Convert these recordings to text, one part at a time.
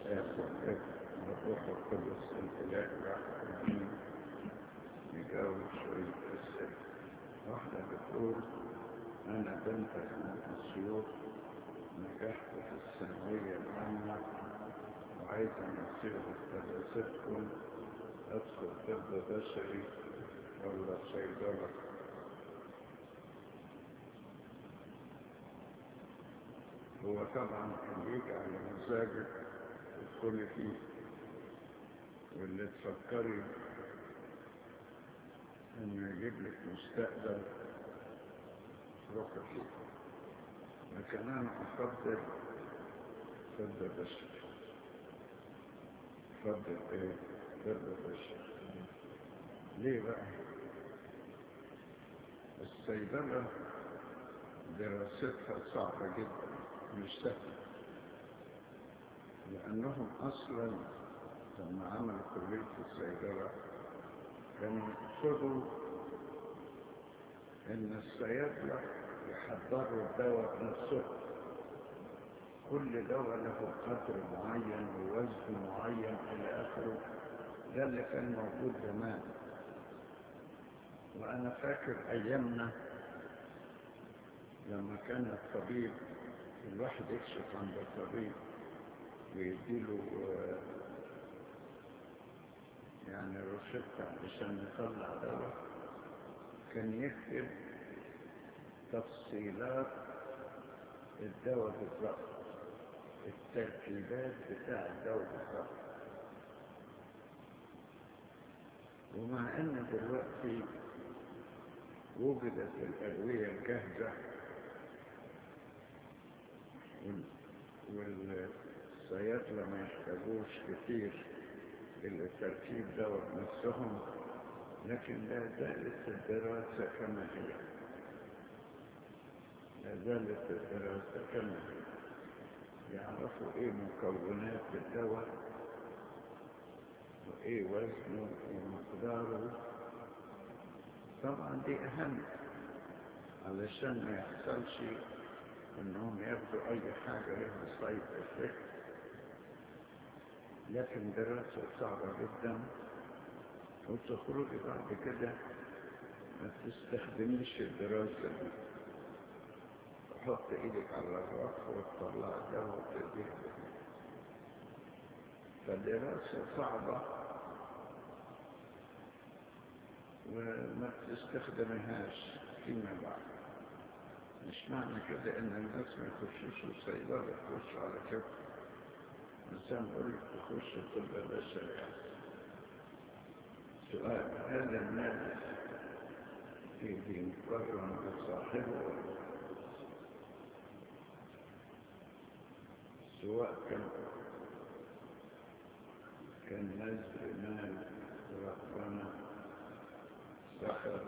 الآب والابن والروح القدس الإله الواحد آمين. نجاوب شوية أسئلة. واحدة بتقول: أنا بنت من أسيوط، نجحت في الثانوية العامة وعايزة نصيحة دراستكم، أدخل طب بشري ولا صيدلة؟ هو طبعا اللي يجي على مزاجك تدخلي فيه، واللي تفكري انه يجيب لك مستقبل روحي فيه. لكن انا افضل طب بشري. افضل ايه؟ طب بشري. ليه بقى؟ الصيدلة دراستها صعبة جدا، مش سهلة، لأنهم أصلا لما عملوا كلية الصيدلة كانوا يقصدوا إن الصيادلة يحضروا الدواء بنفسهم، كل دواء له قدر معين ووزن معين إلى آخره. ده اللي كان موجود زمان. وأنا فاكر أيامنا لما كان الطبيب الواحد يكشف عند الطبيب ويديله يعني روشتة عشان يطلع دواء، كان يكتب تفصيلات الدواء بالضبط، التركيبات بتاع الدواء بالضبط. ومع ان دلوقتي وجدت الأدوية الجاهزة والصيادلة ما يحتاجوش كتير للتركيب دواء بنفسهم، لكن لا زالت الدراسة كما هي، لا زالت الدراسة كما هي. يعرفوا ايه مكونات الدواء وايه وزنه ومقداره. طبعا دي اهم علشان ما يحصلش انهم ياخدوا اي حاجة لها سايد افكت. لكن دراسة صعبة جدا، وتخرجي بعد كده ما تستخدميش الدراسة دي، تحط ايدك على الرف وتطلع الدواء وتديه. فدراسة صعبة وما تستخدميهاش فيما بعد. مش معنى كده ان الناس ما يخشوش الصيدلة يخشوا على كده، الإنسان يقول لك تخش طب بشري. سؤال: هل الناس بينكرم بصاحبه سواء كان نزل مال ربنا سخر؟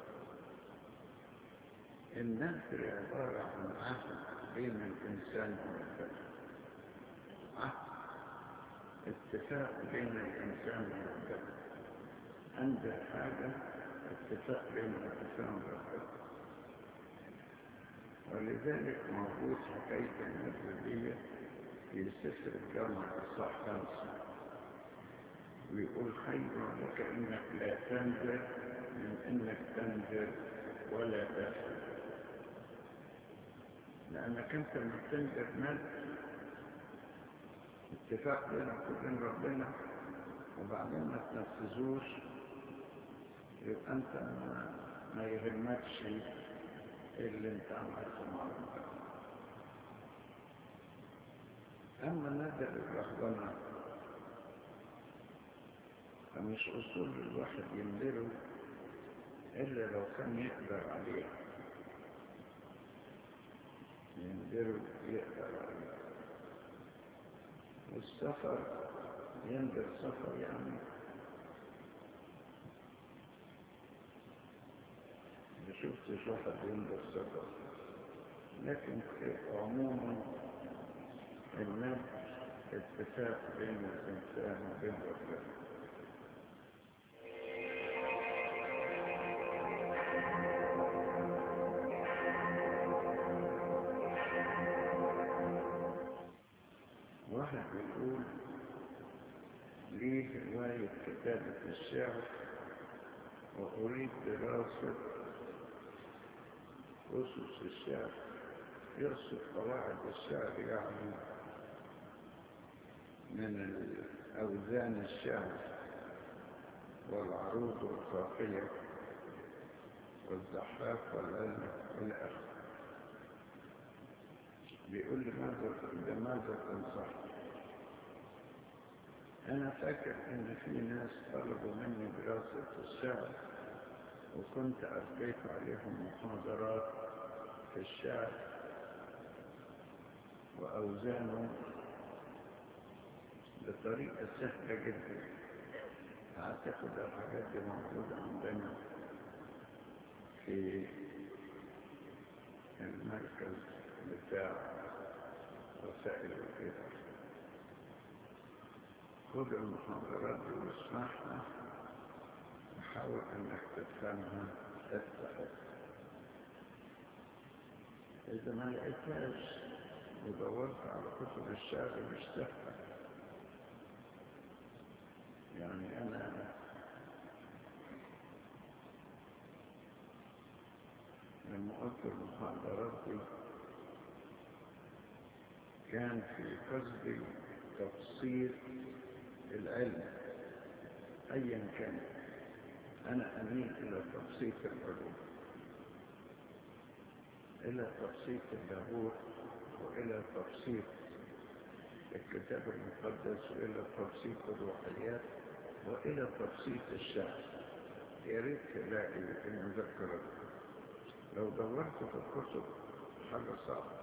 النذر عبارة عن عهد بين الإنسان وربنا، عهد اتفاق بين الإنسان وربنا. عند حاجة اتفاق بين الإنسان وربنا، ولذلك موجود حكاية النذر دي في سفر الجامع الصح 5، ويقول: خير لك إنك لا تنذر من إنك تنذر ولا تفعل. لأنك أنت لما تنذر نذر اتفاق بينك وبين ربنا وبعدين ما تنفذوش، يبقى أنت ما يهمكش اللي أنت عملته مع ربنا. أما نذر الرهبنة فمش أصول الواحد ينذره إلا لو كان يقدر عليه، ينذره يقدر عليه. والسفر ينذر سفر يعني ما شفتش واحد ينذر سفر، لكن عموما النذر اتفاق بين الإنسان وبين ربنا. واحد بيقول ليه هواية كتابة الشعر وأريد دراسة أسس الشعر. يقصد قواعد الشعر يعني من أوزان الشعر والعروض والقافية والزحاف والعلم إلى آخره. بيقول لي لماذا تنصح؟ أنا فاكر إن في ناس طلبوا مني دراسة الشعر وكنت ألقيت عليهم محاضرات في الشعر وأوزانه بطريقة سهلة جدا. أعتقد الحاجات دي موجودة عندنا في المركز بتاع وسائل الإعلام. خذ المحاضرات دي واسمعها وحاول أنك تفهمها تستفاد. إذا ما لقيتهاش ودورت على كتب الشعر مش سهلة. يعني أنا لما قلت المحاضرات دي كان في قصدي تفسير العلم أيا كان. أنا أميل إلى تبسيط العلوم، إلى تبسيط اللاهوت وإلى تبسيط الكتاب المقدس وإلى تبسيط الروحيات وإلى تبسيط الشعر. يا ريت تلاقي المذكرات. لو دورت في الكتب حاجة صعبة.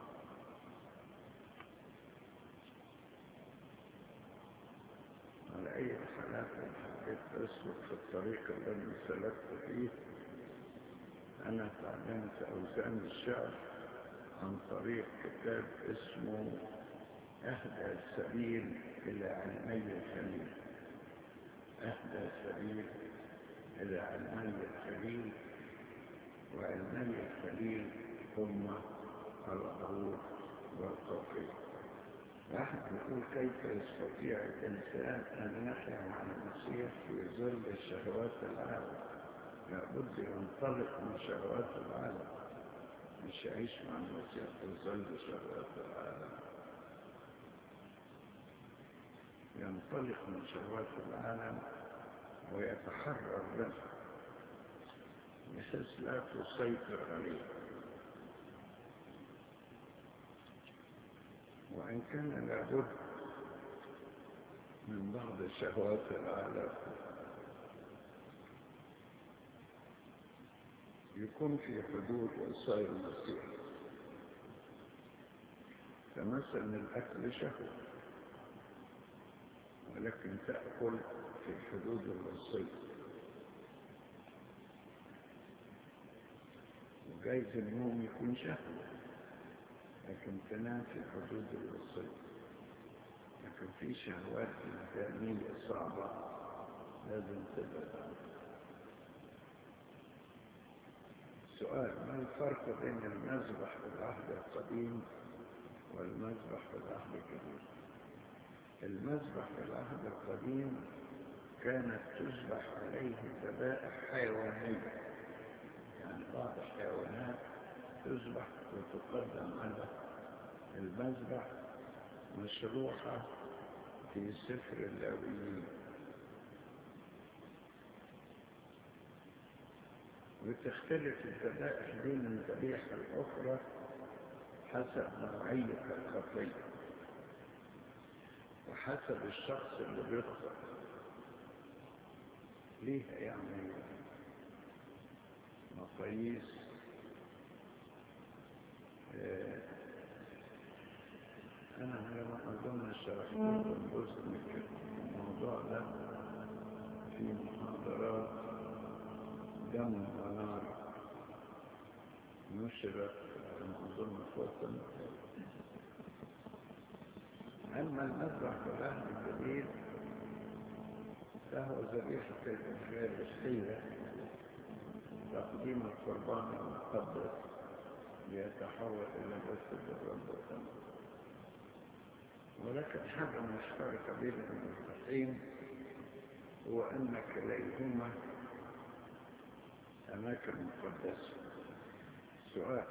على أي حالات حبيت أسلك في الطريق الذي سلكت فيه. أنا تعلمت أوزان الشعر عن طريق كتاب اسمه أهدى السبيل إلى علمي الخليل. أهدى السبيل إلى علمي الخليل، وعلمي الخليل هم العروض والقافية. واحد يقول كيف يستطيع الإنسان أن يحيا مع المسيح في ظل الشهوات العالم؟ لابد ينطلق من شهوات العالم، مش يعيش مع المسيح في ظل شهوات العالم. ينطلق من شهوات العالم ويتحرر منها بحيث لا تسيطر عليه. وإن كان لابد من بعض شهوات العالم يكون في حدود وصايا المسيح. فمثلا الأكل شهوة، ولكن تأكل في حدود الوصية. وجايز النوم يكون شهوة، لكن تنام في حدود الوصية. لكن في شهوات إنسانية صعبة لازم تبعد عنها. سؤال: ما الفرق بين المذبح في العهد القديم والمذبح في العهد الجديد؟ المذبح في العهد القديم كانت تذبح عليه ذبائح حيوانية، يعني بعض الحيوانات تذبح وتقدم على المذبح مشروحة في سفر اللاويين. وتختلف الذبائح دي من الذبيحة الأخرى حسب نوعية الخطية وحسب الشخص اللي بيخطئ ليها، يعني مقاييس. أنا لما أظن شرحت لكم جزء من الموضوع ده في محاضرات دم ونار نشرت لما أظن فوق. أما المذبح في العهد الجديد فهو ذبيحة الإفخارستية، تقديم القربان المقدس ليتحول إلى جسد الرب والدم. ولكن حاجة مشتركة بين المرتين هو أن كليهما أماكن مقدسة. سؤال: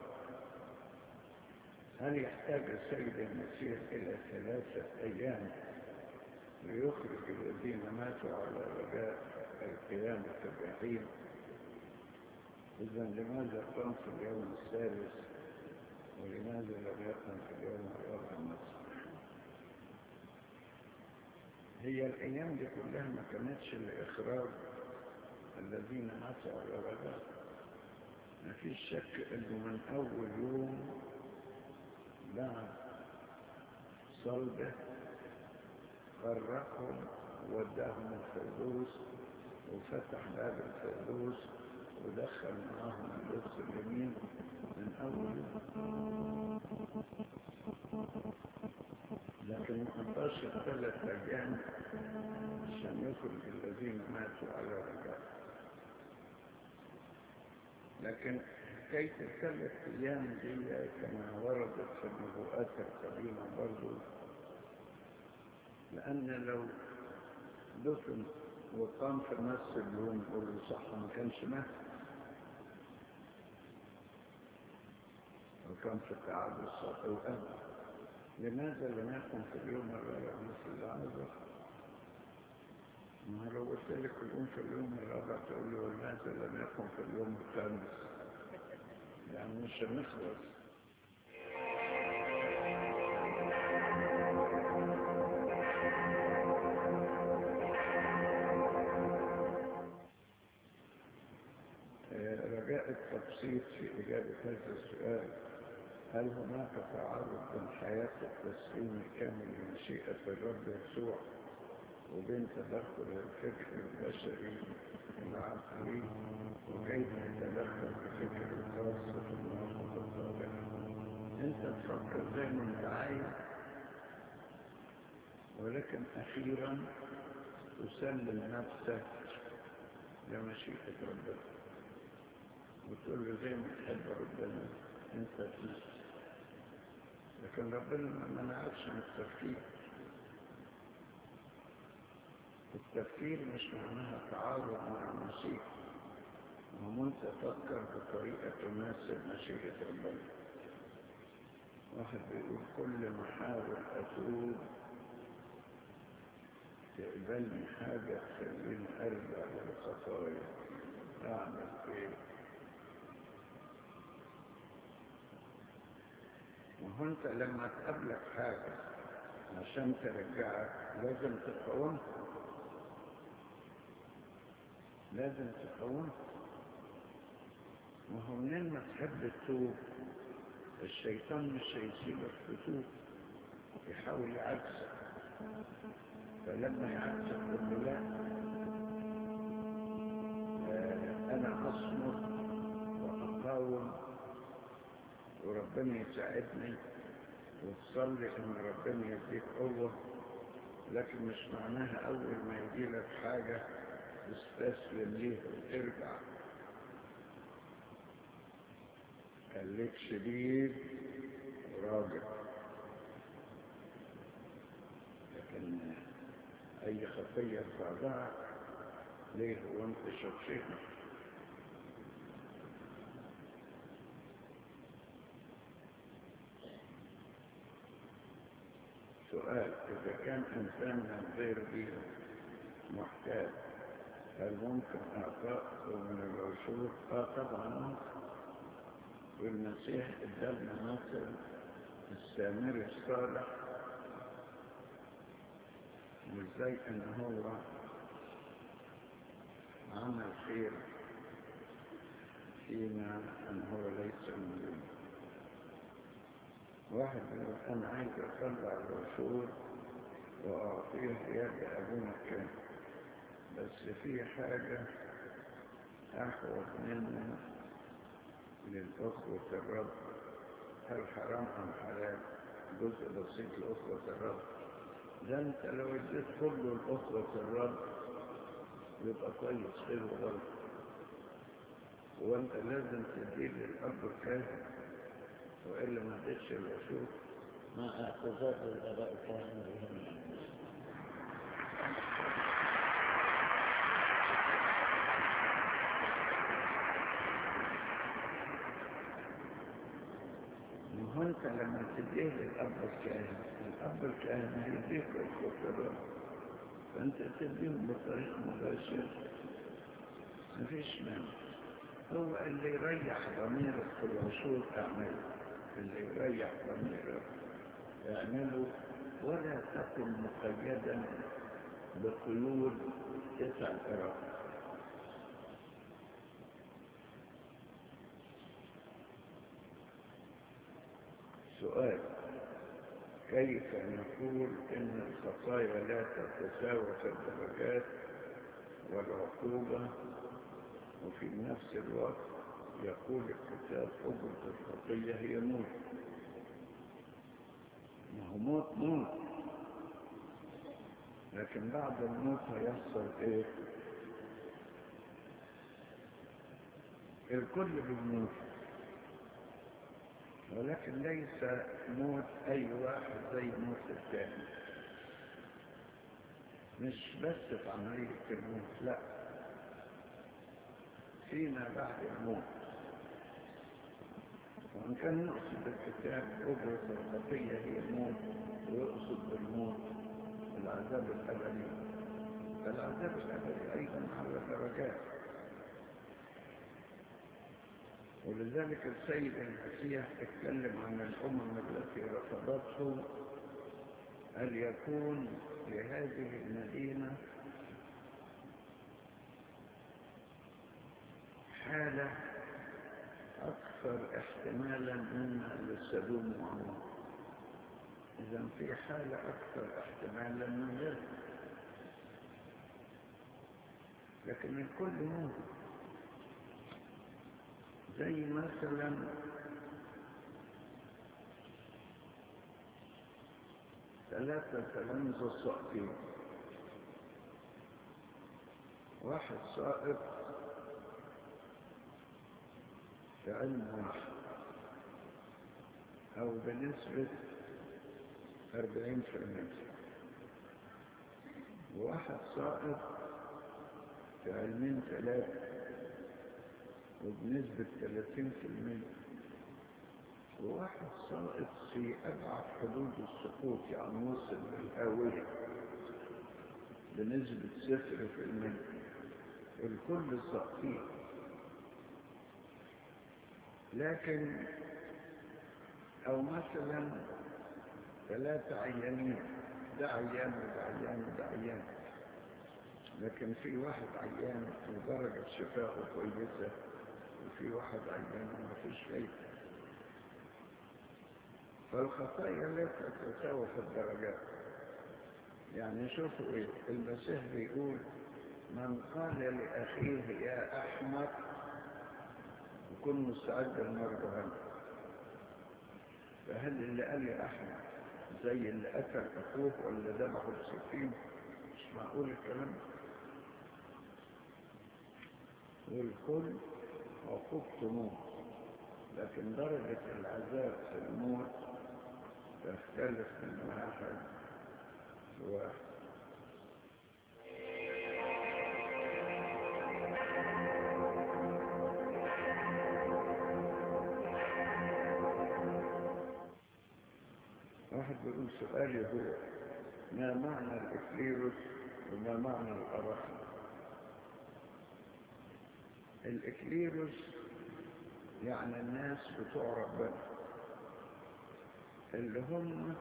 هل يحتاج السيد المسيح إلى 3 أيام ليخرج الذين ماتوا على رجاء القيامة الجحيم؟ إذن لماذا قام في اليوم الثالث ولماذا لم يقم في اليوم الرابع مثلا؟ هي الأيام دي كلها ما كانتش لإخراج الذين ماتوا على رجاء. ما فيش شك إنه من أول يوم بعد صلبه خرجهم ووداهم الفردوس وفتح باب الفردوس ودخل معاهم اللص اليمين من أول يوم. لكن ما قضاش 3 أيام عشان يخرج الذين ماتوا على رجاء. لكن كيف 3 أيام دي كما وردت في النبوءات القديمة برضو، لأن لو دفن وقام في نفس اليوم يقول صح ما كانش مات، وكان في التعب الصحي وأمن. لماذا لم يكن في اليوم الرابع مثل العذر؟ ما لو قلت لك اليوم في اليوم الرابع تقول له لماذا لم يكن في اليوم الخامس؟ يعني مش هنخلص. رجاء التبسيط في إجابة هذا السؤال: هل هناك تعارض بين حياة التسليم الكامل لمشيئة الرب يسوع وبين تدخل الفكر البشري العقلي، وكيف يتدخل الفكر الخاص في المواقف الطارئة؟ انت تفكر زي ما انت عايز، ولكن اخيرا تسلم نفسك لمشيئة ربنا وتقول له زي ما تحب ربنا انت تنسى. لكن ربنا ما منعكش من التفكير. التفكير مش معناها تعارض مع المسيح، وانت تفكر بطريقة تناسب مشيئة ربنا. واحد بيقول كل ما احاول اتوب تقبلني حاجة تخليني ارجع للخطايا، اعمل ايه؟ وهو انت لما تقابلك حاجة عشان ترجعك لازم تقاومها، لازم تقاومها. وهو منين ما تحب تتوب الشيطان مش هيسيبك تتوب، يحاول يعكسك. فلما يعكسك تقول لا، انا اصمت واقاوم وربنا يساعدني، وتصلي ان ربنا يديك قوة. لكن مش معناها اول ما يجي لك حاجة تستسلم ليها وترجع. خليك شديد وراجع، لكن اي خطية تراجعك ليه وانت شخصيتك؟ سؤال: إذا كان إنسان من غير دين محتاج هل ممكن أعطاءه من العشور؟ طبعا ممكن. والمسيح ادالنا مثل السامري الصالح، وازاي ان هو عمل خير فيما ان هو ليس من. واحد يقول انا عايز اطلع العشور واعطيه يد ابونا كان، بس في حاجة احوط منه للأخوة الرب. هل حرام أم حلال؟ جزء بسيط لأخوة الرب. ده انت لو اديت كله لأخوة الرب يبقى كويس خير وغلط، وانت لازم تديه للأب الكاهن، وإلا ما اديتش العشور. مع اعتذار الآباء الكهنة بهم. وانت لما تديه للأب الكاهن، الأب الكاهن هيديك الخطرات، فانت تديهم بطريقة مباشرة مفيش مانع. هو اللي يريح ضميرك في العشور اعمله، اللي يريح ضميرك اعمله، ولا تكن مقيدا بقيود 9 قراءات. سؤال: كيف نقول ان الخطايا لا تتساوى في الدرجات والعقوبة، وفي نفس الوقت يقول الكتاب أجرة الخطية هي موت؟ ما هو موت، لكن بعد الموت هيحصل ايه؟ الكل بيموت، ولكن ليس موت اي واحد زي موت الثاني، مش بس في عملية الموت، لا، فيما بعد الموت. وإن كان يقصد الكتاب أجرة الخطية هي الموت، ويقصد بالموت العذاب الأبدي، فالعذاب الأبدي أيضا على درجات. ولذلك السيد المسيح اتكلم عن الأمم التي رفضته، أن يكون لهذه المدينة حالة أكثر احتمالا مما للسدوم وعمر. إذا في حالة أكثر احتمالا من ذلك، لكن الكل موت. زي مثلا ثلاثة تلامذة ساقطين، واحد ساقط في علم واحد أو بنسبة 40%، وواحد ساقط في علمين 3 وبنسبة 30%، وواحد ساقط في أبعد حدود السقوط، يعني وصل للهاوية بنسبة 0%. الكل ساقطين، لكن أو مثلا 3 عيانين، ده عيان وده عيان وده عيان، لكن في واحد عيان ودرجة شفاءه كويسة، وفي واحد عيان وما فيش فايدة. فالخطايا لا تتساوى في الدرجات. يعني شوفوا ايه المسيح بيقول: من قال لأخيه يا أحمق يكون مستعد للنار جهنم. فهل اللي قال لي أحمق زي اللي قتل أخوه ولا ذبحه بسكين؟ مش معقول الكلام ده. والكل عقوبته موت، لكن درجة العذاب في الموت تختلف من واحد لواحد. واحد بيقول سؤالي هو: ما معنى الإكليروس وما معنى الأرحم؟ الإكليروس يعني الناس بتوع ربنا، اللي هم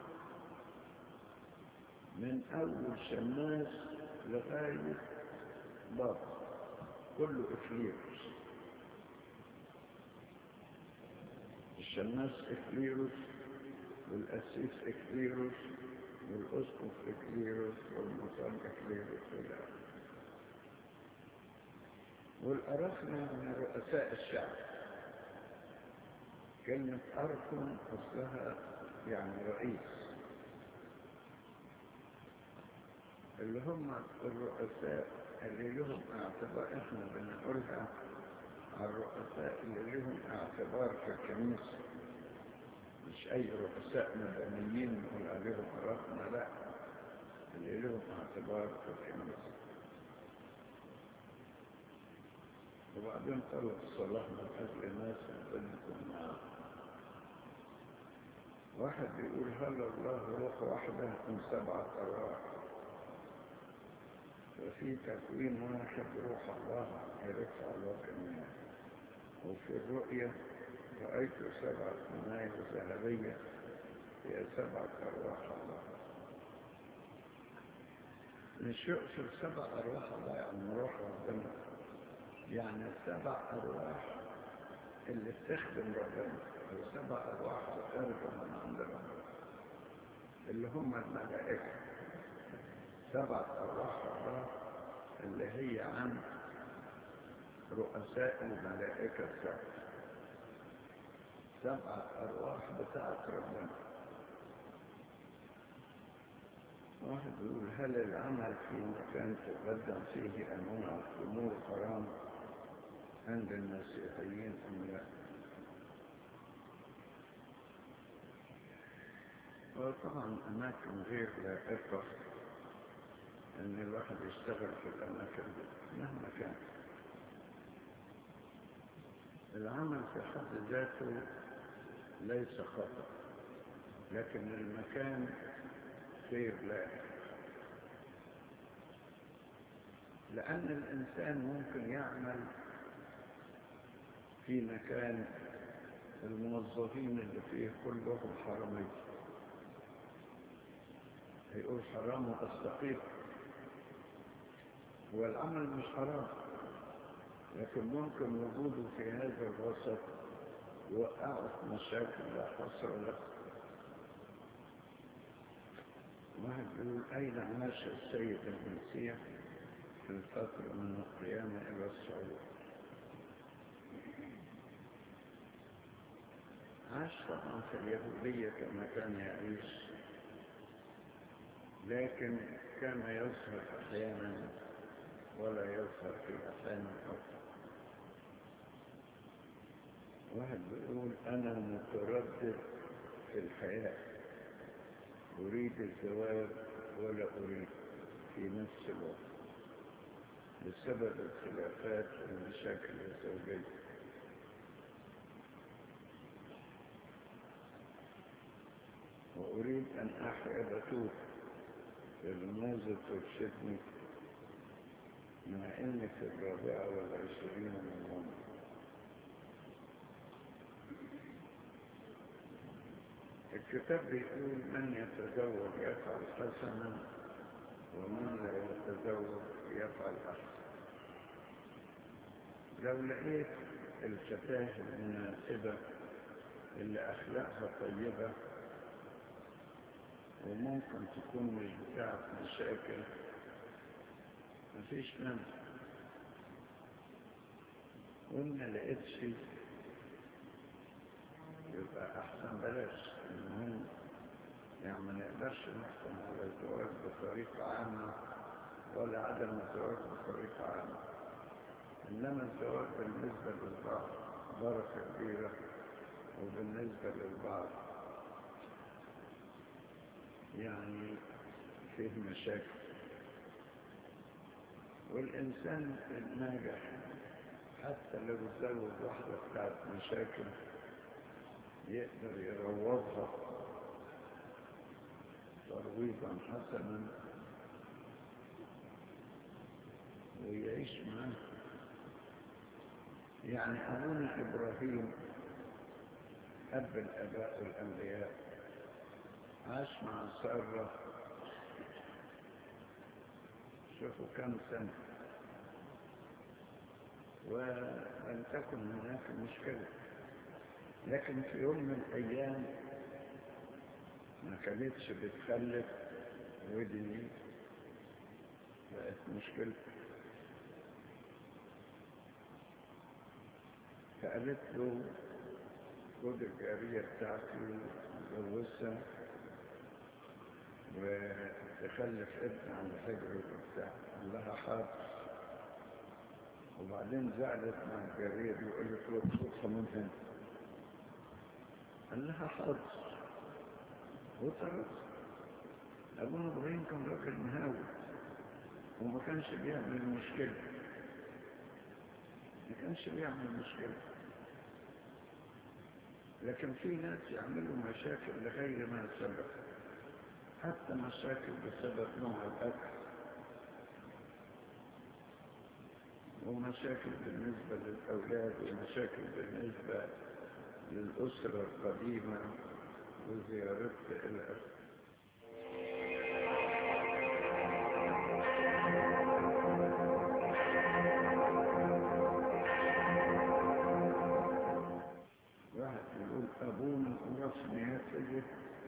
من أول شماس لغاية باب، كله إكليروس. الشماس إكليروس، والأسيس إكليروس، والأسقف إكليروس، والمطار إكليروس إلى آخره. والأرخنة من رؤساء الشعب. كلمة أرخن أصلها يعني رئيس، اللي هم الرؤساء اللي لهم اعتبار. احنا بنقولها على الرؤساء اللي لهم اعتبار في الكنيسة، مش أي رؤساء مدنيين نقول عليهم عرفنا، لا، اللي لهم اعتبار في الكنيسة. وبعدين طلب الصلاح من أجل الناس يكون معاه. واحد بيقول هل الله روح واحدة من 7 أرواح؟ ففي تكوين واحد روح الله يرفع الوجه الناس. وفي الرؤية رأيت 7 مناير ذهبية هي 7 أرواح الله. مش يقصد 7 أرواح الله يعني روح ربنا، يعني 7 أرواح اللي بتخدم ربنا، و7 أرواح خارجة من عند ربنا اللي هم الملائكة. 7 أرواح الله اللي هي عن رؤساء الملائكة 7 أرواح بتاعت ربنا. واحد يقول هل العمل في مكان تقدم فيه أنواع أمور حرام عند المسيحيين أم لا؟ وطبعا أماكن غير لائقة أن الواحد يشتغل في الأماكن دي مهما كان. العمل في حد ذاته ليس خطأ، لكن المكان غير لائق، لأن الإنسان ممكن يعمل في مكان الموظفين اللي فيه كلهم حرامية، هيقول حرام وأستقيم، والعمل مش حرام، لكن ممكن وجوده في هذا الوسط يوقعه في مشاكل لا حصر له. واحد يقول أين عاش السيد المسيح في الفترة من القيامة إلى الصعود؟ عاش طبعا في اليهودية كما كان يعيش، لكن كان يظهر أحيانا ولا يظهر في أحيان أخرى. واحد بيقول أنا متردد في الحياة، أريد الزواج ولا أريد في نفس الوقت بسبب الخلافات والمشاكل الزوجية. وأريد أن أحيا بتوت لماذا ترشدني مع إني في 24 من عمري؟ الكتاب بيقول من يتزوج يفعل حسنا ومن لا يتزوج يفعل أحسن. لو لقيت الفتاة المناسبة اللي أخلاقها طيبة وممكن تكون مش بتاعت مشاكل مفيش منه، وإن ما لقيتش يبقى أحسن بلاش. المهم يعني ما نقدرش نحكم على الزواج بطريقة عامة ولا عدم الزواج بطريقة عامة، إنما الزواج بالنسبة للبعض بركة كبيرة وبالنسبة للبعض يعني فيه مشاكل. والإنسان الناجح حتى لو تزوج واحدة بتاعت مشاكل يقدر يروضها ترويضا حسنا ويعيش معاه. يعني أبونا إبراهيم أب الآباء والأنبياء عاش مع سارة شوفوا كم سنة ولم تكن هناك مشكلة، لكن في يوم من الأيام ما كانتش بتخلف ودي بقت مشكلة، فقالت له خد الجارية بتاعتي وجوزها وتخلف ابن عن حجر وبتاع. قال لها حاضر، وبعدين زعلت مع الجارية دي وقالت له خدها من هنا. قال لها حاضر، وترك. أبونا إبراهيم كان راجل مهاوي وما كانش بيعمل مشكلة، ما كانش بيعمل مشكلة. لكن في ناس يعملوا مشاكل لغير ما سبب، حتى مشاكل بسبب نوع الأكل، ومشاكل بالنسبة للأولاد، ومشاكل بالنسبة للأسرة القديمة وزيارتها إلى آخره. واحد يقول أبونا ورسمي هاتجه،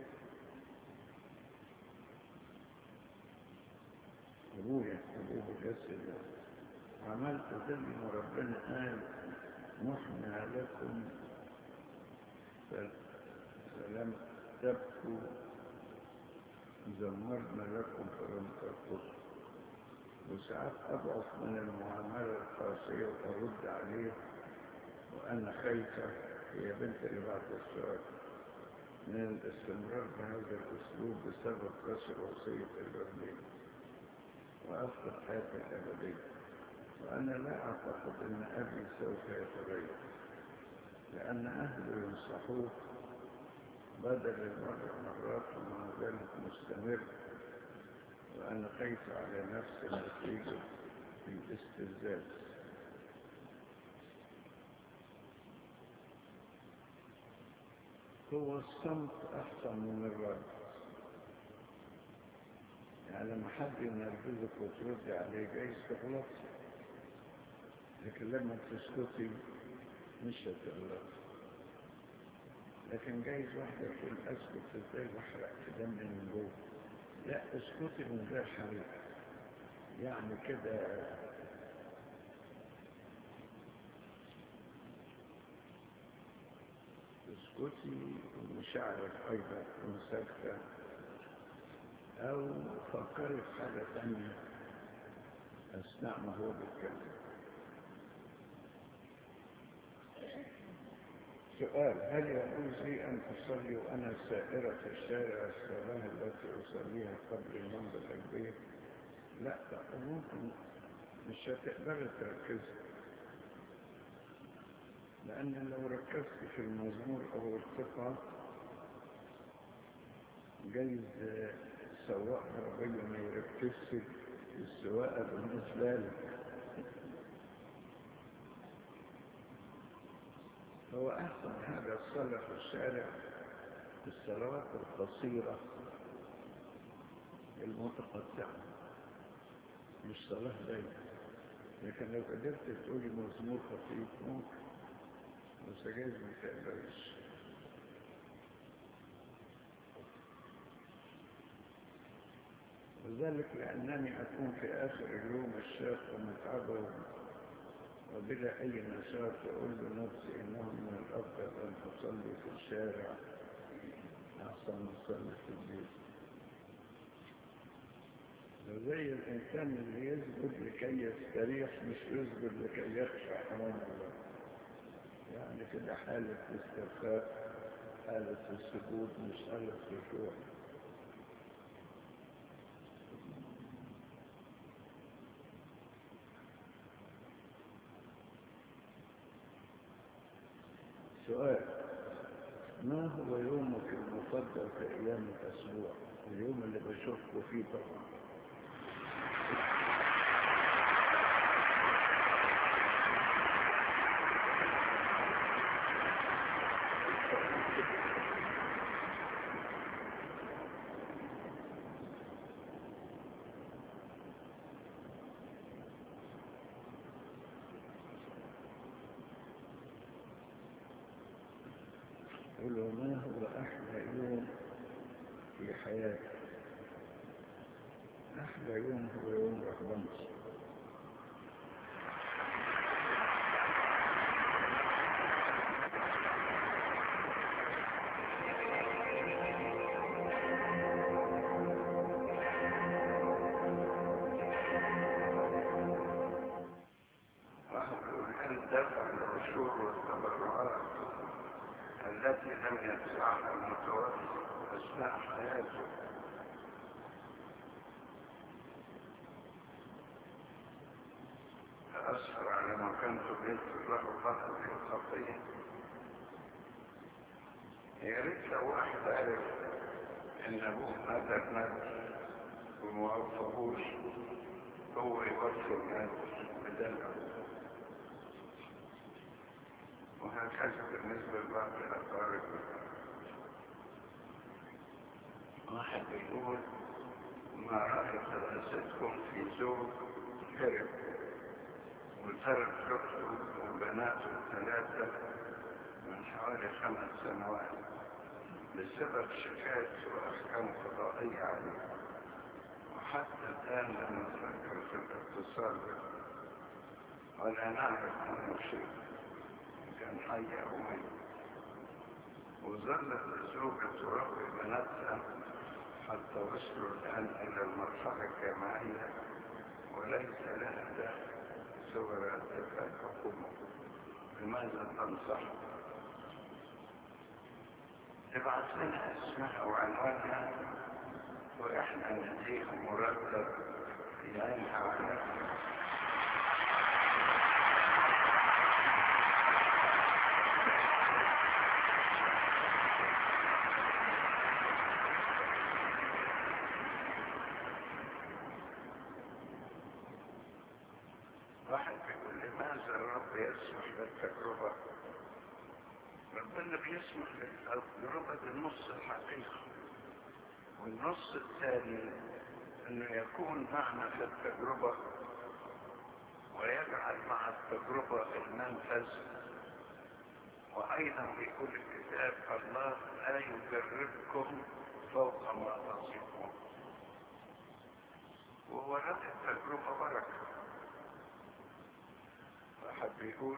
أبوه جسد عملت زي ما ربنا قال نحن لكم فلم تبكوا، زمرنا لكم فلم ترقصوا. وساعات أضعف من المعاملة القاسية وأرد عليه وأنا خايفة، هي بنت اللي بعد السؤال، من الاستمرار بهذا الأسلوب بسبب كسر وصية الوالدين وأفقد حياتي الأبدية. وأنا لا أعتقد أن أبي سوف يتغير، لأن أهله ينصحوه بدل المرة مرات ومع ذلك مستمر، وأنا خايف على نفس النتيجة في الاستفزاز. هو الصمت أحسن من الرد، يعني لما حد ينرفزك وتردي عليه جايز تغلطي، لكن لما تسكتي مش هتغلطي. لكن جايز واحدة تقول أسكت ازاي واحرق في دمي من جوه، لا اسكتي من غير حريق، يعني كده اسكتي ومشاعرك أيضا تكون ساكتة، أو فكري في حاجة تانية أثناء ما هو بيتكلم. سؤال: هل يجوز لي أن أصلي وأنا سائرة في الشارع الصلاة التي أصليها قبل النوم بالأجبية؟ لا، ممكن مش هتقدر تركزي، لأن لو ركزت في المزمور أو القطعة جايز سواق عربية ما يركزش في السواقة بالنسبة لك. هو أحسن حاجة الصلاة في الشارع، الصلوات القصيرة المتقطعة، مش صلاة دايما. لكن لو قدرت تقولي مزمور خفيف ممكن، بس جايز ما تقدرش. وذلك لأنني أكون في آخر اليوم الشاق ومتعبة وبلا أي نشاط، أقول لنفسي إنه من الأفضل أن أصلي في الشارع أحسن من أصلي في البيت. وزي الإنسان اللي يسجد لكي يستريح، مش يسجد لكي يخشع أمام الله، يعني كده حالة استرخاء، حالة السجود مش حالة خشوع. سؤال: ما هو يومك المفضل في أيام الأسبوع؟ اليوم اللي بشوفه فيه طبعا. قلوا: ما هو أحلى يوم في حياتي؟ أحلى يوم هو يوم رحمتي. الدفع العشور والتبرعات التي لم يدفعها المتوفي أثناء حياته فأسهر على مكانته بيغفر له الله في الخطية. يا ريت لو واحد عرف إن أبوه نذر نذر وما وفقوش هو يوفر نذر بدل أبوه. وهكذا بالنسبة لبعض الأقارب. واحد بيقول ما رأي دراستكم في زوج هرب وترك زوجته وبناته الثلاثة من حوالي 5 سنوات بسبب شكاية وأحكام قضائية عليه، وحتى الآن لم نفكر في الاتصال به ولا نعرف عنه شيء كان حي أو ميت. وظلت الزوجة تربي بناتها حتى وصلوا الآن إلى المرحلة الجامعية وليس لها دخل سوى راتب الحكومة. لماذا تنصح؟ ابعث لنا اسمها وعنوانها وإحنا نديها مرتب يعينها على واحد بيقول لماذا الرب يسمح بالتجربة؟ ربنا بيسمح بالتجربة بالنص الحقيقي، والنص الثاني انه يكون معنا في التجربة ويجعل مع التجربة المنفذ. وايضا بيقول الكتاب الله لا يجربكم فوق ما تصفون، ووراء التجربة بركة. واحد بيقول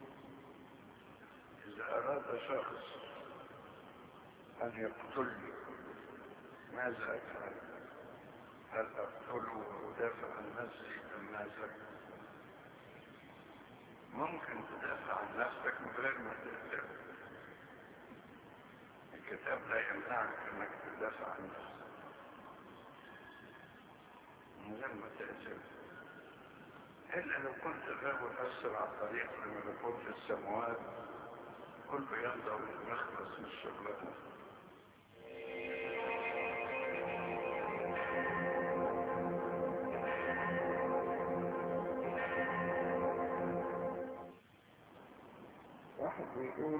إذا أراد شخص أن يقتلني ماذا أفعل؟ هل أقتله وأدافع عن نفسي أم ماذا؟ ممكن تدافع عن نفسك من غير ما تقتله. الكتاب لا يمنعك أنك تدافع عن نفسك من غير ما تقتله، إلا لو كنت غاوي أسرع طريق لملكوت السماوات كله يقدر يخلص من شغلته. واحد بيقول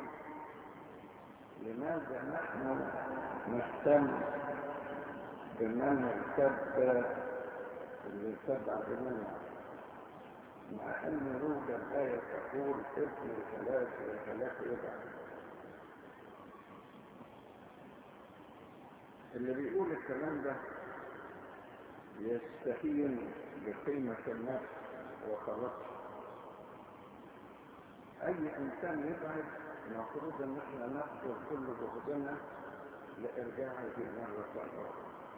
لماذا نحن نهتم بمن ارتد اللي ارتد بمنع، مع ان يوجد آية تقول ابن الهلاك والهلاك يبعد. اللي بيقول الكلام ده يستهين بقيمة النفس وخلاص. اي انسان يبعد المفروض ان احنا نبذل كل جهدنا لارجاعه مرة اخرى.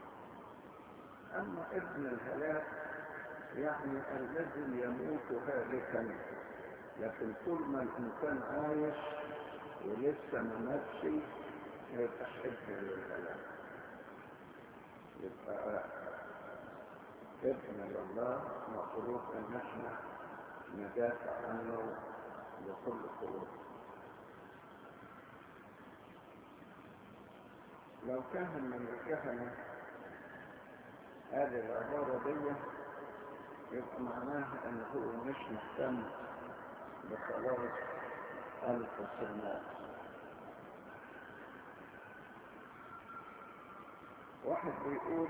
اما ابن الهلاك يعني الذي يموت هالكا، لكن طول ما الانسان عايش ولسه ما ماتش يبقى ابن للهلاك، يبقى ابن لله. مفروض ان احنا ندافع عنه بكل قوة. لو كان من الكهنة هذه العبارة دي يبقى معناها ان هو مش مهتم بخلاص أنفس الناس. واحد بيقول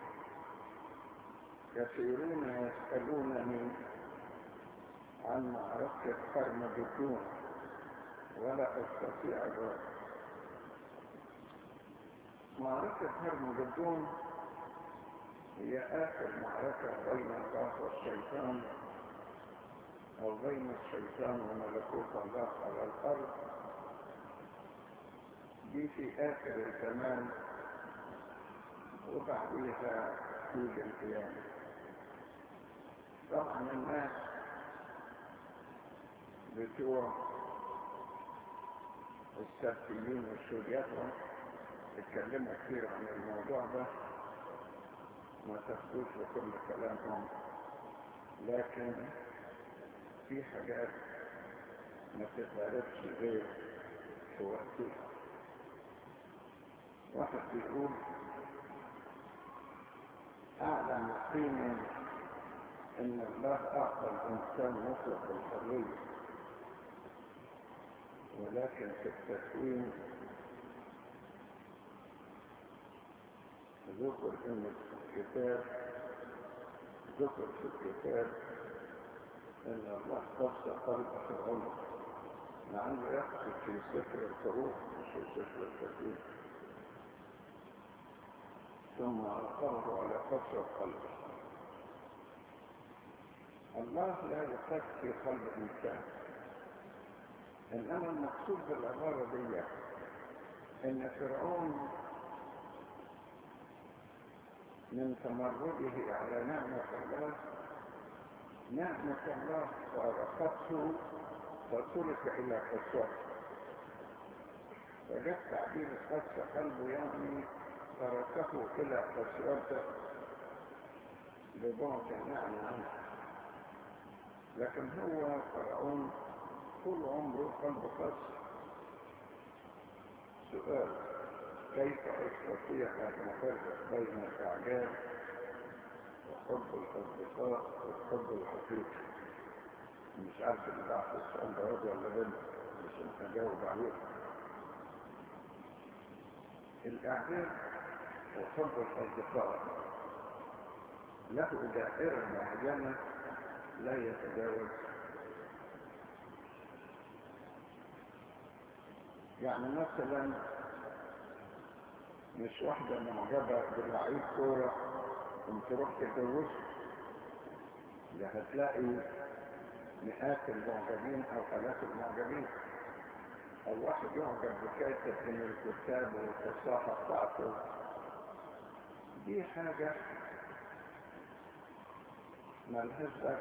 كثيرون يسألونني عن معركة هرمجدون ولا أستطيع الرد. معركة هرمجدون هي آخر معركة بين الله والشيطان، أو بين الشيطان وملكوت الله على الأرض. دي في آخر الزمان وبعديها تيجي القيامة. طبعا الناس بتوع السبتيين والشريعة اتكلموا كثير عن الموضوع ده، ما تاخدوش بكل كلامهم، لكن في حاجات ما تتعرفش غير في وقتها. واحد بيقول أعلم يقينا إن الله أعطى الإنسان مطلق الحرية، ولكن في التكوين ذكر في الكتاب إن الله قص قلب فرعون، مع أنه يقصد في سفر الخروج مش في سفر التكوين، ثم أقره على قصر قلبه. الله لا يقص في قلب الإنسان، إنما المقصود بالعبارة دي إن فرعون من تمرده على نعمة الله فارقته فترك إلى قسوته، فجاء تعبير قسى قلبه يعني تركه إلى قسوته ببعد النعمة عنه. لكن هو فرعون طول عمره قلبه قسى. سؤال: كيف أستطيع أن أفرق بين الإعجاب وحب الأصدقاء والحب الحقيقي؟ مش عارف اللي بعد السؤال ده راجل ولا بنت مش هجاوب عليه. الإعجاب وحب الأصدقاء له دائرة معينة لا يتجاوز. يعني مثلا مش واحدة معجبة بلعيب كورة قمت تروح تتجوزه، ده هتلاقي مئات المعجبين أو آلاف المعجبين. أو واحد يعجب بكاتب من الكتاب والفصاحة بتاعته، دي حاجة ملهاش دخل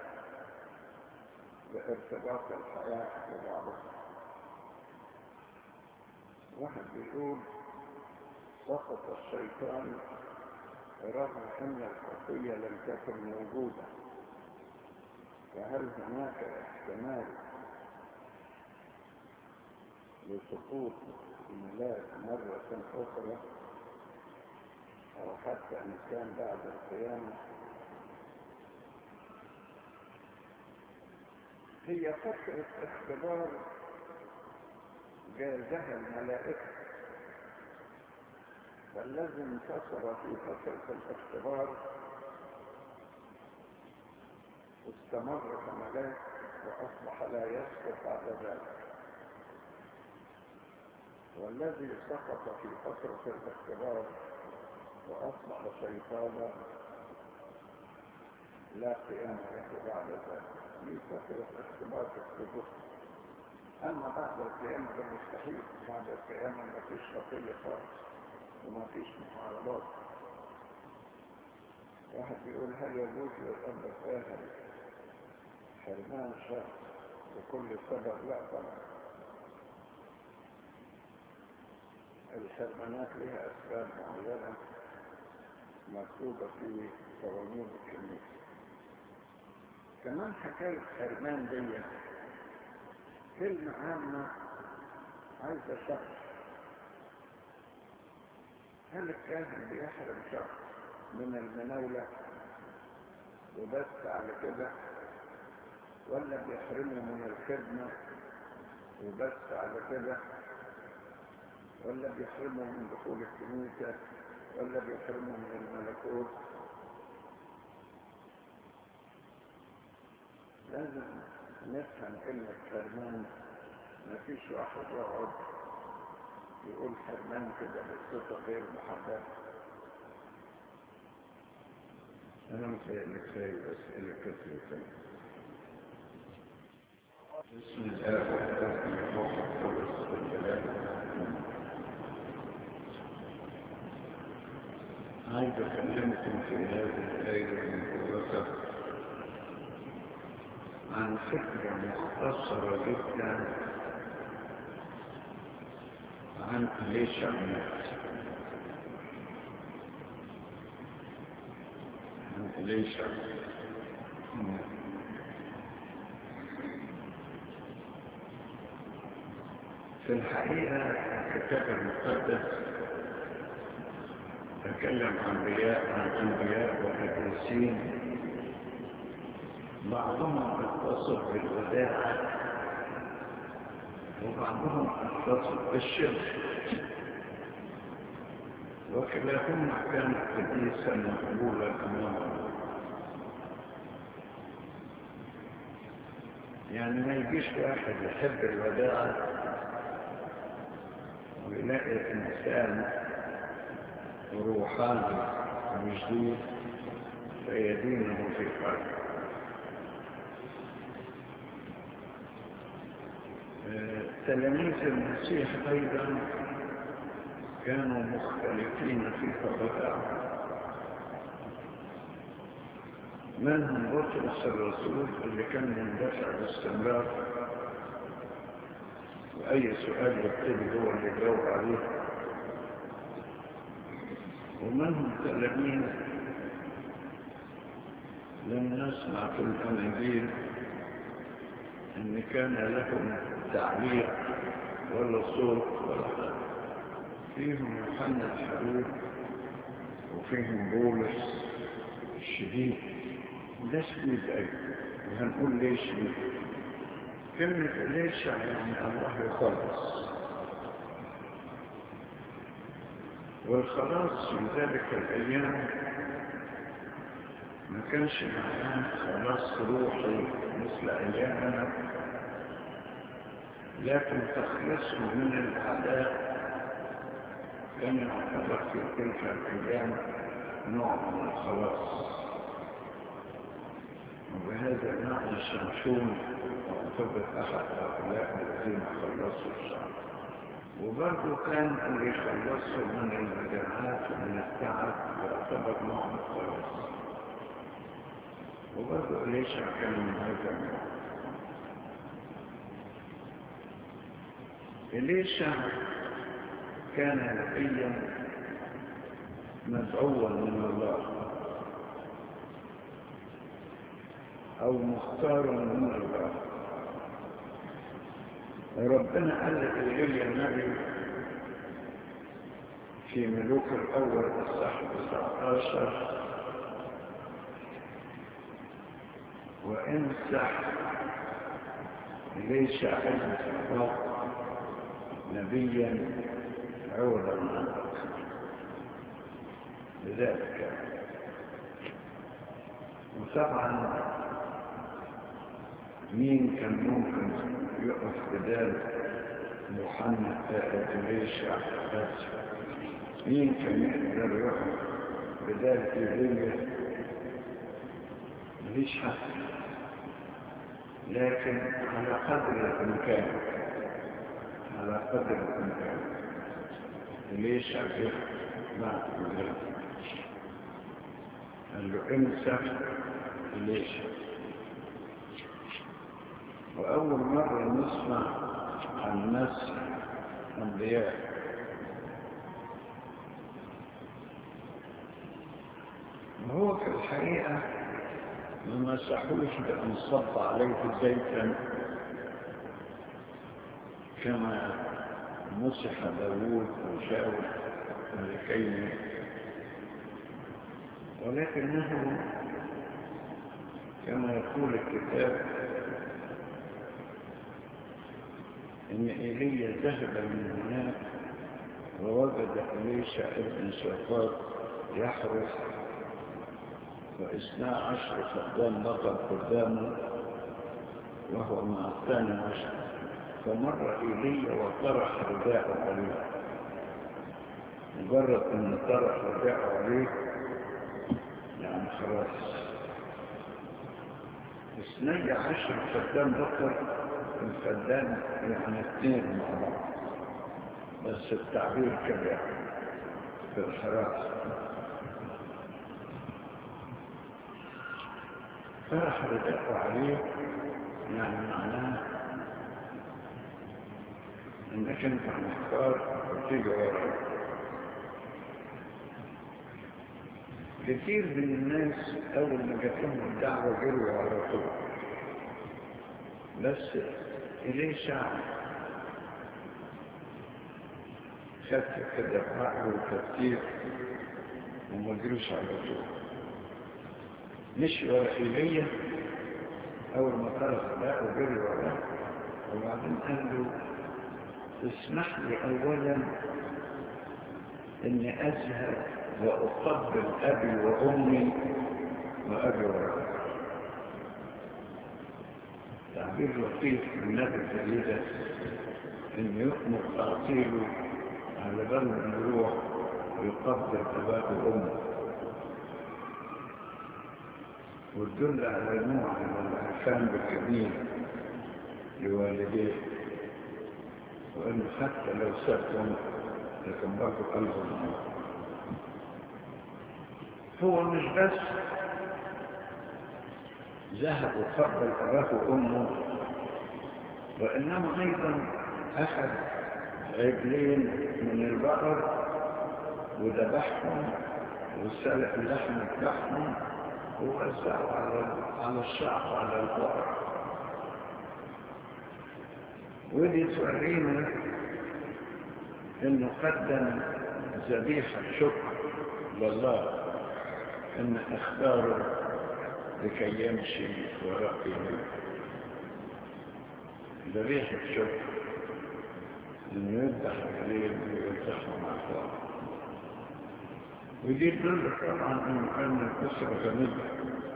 بارتباط الحياة ببعضها. واحد بيقول سقط الشيطان رغم أن الخطية لم تكن موجودة، فهل هناك احتمال لسقوط الملاك مرة أخرى أو حتى إن كان بعد القيامة؟ هي فترة اختبار جازها الملائكة، فالذي انتصر في فترة الاختبار استمر كملاك وأصبح لا يسقط بعد ذلك، والذي سقط في فترة الاختبار وأصبح شيطانا لا قيام له بعد ذلك. في فترة اختبار السجود، أما بعد القيامة ده مستحيل. بعد القيامة ما فيش خطية خالص وما فيش محاربات. واحد بيقول هل يجوز للأب الفاهم حرمان شخص بكل سبب؟ لا طبعا، الحرمانات لها أسباب معينة مكتوبة في قوانين الكنيسة. كمان حكاية حرمان دي كلمة عامة عايزة شخص. هل الكاهن بيحرم شخص من المناولة وبس على كده، ولا بيحرمه من الخدمة وبس على كده، ولا بيحرمه من دخول الكنيسة، ولا بيحرمه من الملكوت؟ لازم نفهم كلمة حرمان. مفيش واحد يقعد يقول حرمان كده بصفة غير محددة. أنا متهيألي كفاية أسئلة كثيرة. بسم الله والابن والروح القدس والسلام. عايز أكلمكم في هذه الآية المقدسة عن فكرة مختصرة جدا عن إليشع النفسي. ليش؟ في الحقيقة الكتاب المقدس تكلم عن أنبياء وقديسين بعضهم اتصف بالوداع وبعضهم اتصف بالشرك، وكلاهما كان قديسا مقبولا أمام الله. يعني ما يجيش واحد يحب الوداع ويلاقي إنسان روحاني وجديد فيدينه في قلبه. تلاميذ المسيح أيضا كانوا مختلفين في طبيعتهم. منهم بطرس الرسول اللي كان مندفع باستمرار، وأي سؤال يبتدي هو اللي يجاوب عليه. ومنهم تلاميذ لم نسمع في الأناجيل إن كان لهم تعليق ولا صوت ولا حاجة. فيهم يوحنا الحبيب وفيهم بولس الشديد. ده شديد أيضا، وهنقول ليش شديد. كلمة ليش يعني الله يخلص، والخلاص في ذلك الأيام ما كانش معناه خلاص روحي مثل أيامنا، لكن تخلصه من الأعداء كان يعتبر في تلك الأيام نوع من الخلاص. وبهذا المعنى شمشون يعتبر أحد هؤلاء الذين خلصوا الشعب. وبرضه كان اللي يخلصوا من المجاعات ومن التعب يعتبر نوع من الخلاص. وبرضه إليشع كان من هذا النوع. إليشع كان نبيا مدعوا من الله أو مختار من الله. ربنا قال لإيليا النبي في ملوك الأول الصح 19: وامسح إليشع ابن صفوت نبيا عوضا عنك. لذلك وطبعا مين كان ممكن يقف بدال يوحنا إليشع؟ مين كان يقدر يقف بدال إيليا؟ مفيش حد، لكن على قدر الإمكان، على قدر الإمكان. إليشع جه بعد ذلك قال له امسح إليشع. وأول مرة نسمع عن مسح أنبياء. وهو في الحقيقة ما مسحوش بأن صب عليه زيتا كما مسح داوود وشاول ملكين، ولكنه كما يقول الكتاب إن إيليا ذهب من هناك ووجد إليشع ابن شافاط يحرس 12 خدام بطل قدامه وهو مع 12. فمر إيليا وطرح رداءه عليه. مجرد أن طرح رداءه عليه يعني خلاص. 12 خدام بطل، الخدام يعني 2 مع بعض، بس التعبير كبير في الحراسة. فرح رداءه عليه يعني معناه انك انت مختار وتيجي وراء. كثير من الناس أول ما جات لهم الدعوة جروا على طول، بس إليه شعب خدت كده بعقل وتفكير وما جروش على طول، مش ورا إيليا أول ما طلب لا وجري وراه، وبعدين قال له اسمح لي أولا إني أذهب وأقبل أبي وأمي وأبي وراء. تعبير لطيف من نبي الجديدة إن يؤمر تعطيله على بال من يروح ويقبل أباه وأمه، وتدل على نوع من العرفان بالجميل لوالديه، وإنه حتى لو سابهم لكن برضه قلبهم. هو مش بس ذهب وقبل أباه وأمه، وإنما أيضا أخذ عجلين من البقر وذبحهم وسلق اللحم بتاعهم ووزعوا على الشعب وعلى البقر. ودي تورينا إنه قدم ذبيحة شكر لله إن اختاره لكي يمشي وراء إليه. ذبيحة شكر إنه يذبح العليل ويذبحهم مع الله. ودي تدل طبعا إنه كان الأسرة غنية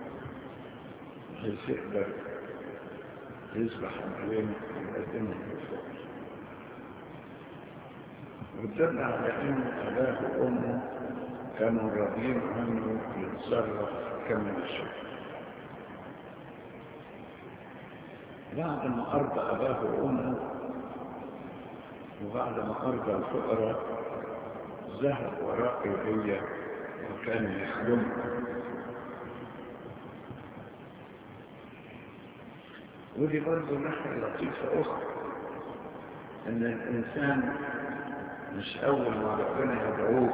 بحيث يقدر يذبح العليل ويقدمهم للفقر. وتدل على إن أباه وأمه كانوا راضيين عنه يتصرف كما يشاء. بعد ما أرضى أباه وأمه وبعد ما أرضى الفقراء ذهب وراء إيليا وكان يخدمه. ودي برضه ناحية لطيفة أخرى، إن الإنسان مش أول ما ربنا يدعوه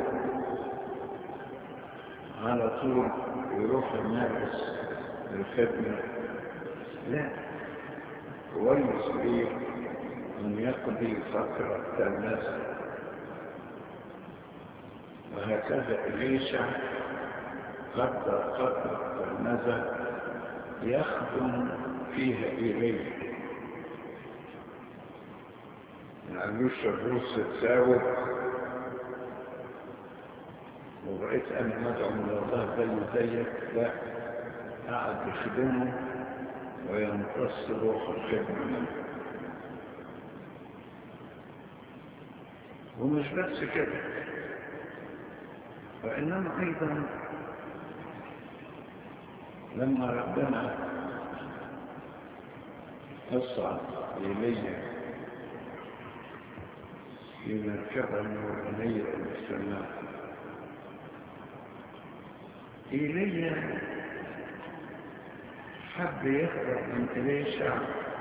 على طول يروح يمارس الخدمة، لا، كويس ليه أن يقضي فترة تلمذة. وهكذا إليشع قضى فترة تلمذة يخدم فيها إيليا. معلوش الروس تساوب وبقيت أنا مدعو من الله زيك، لا، قاعد يخدمه ويمتص روح الخدمة منه. ومش بس كده، وإنما أيضا لما ربنا أصعد إيليا في مركبة نورانية إلى السماء، إيليا حب يهرب من إليشع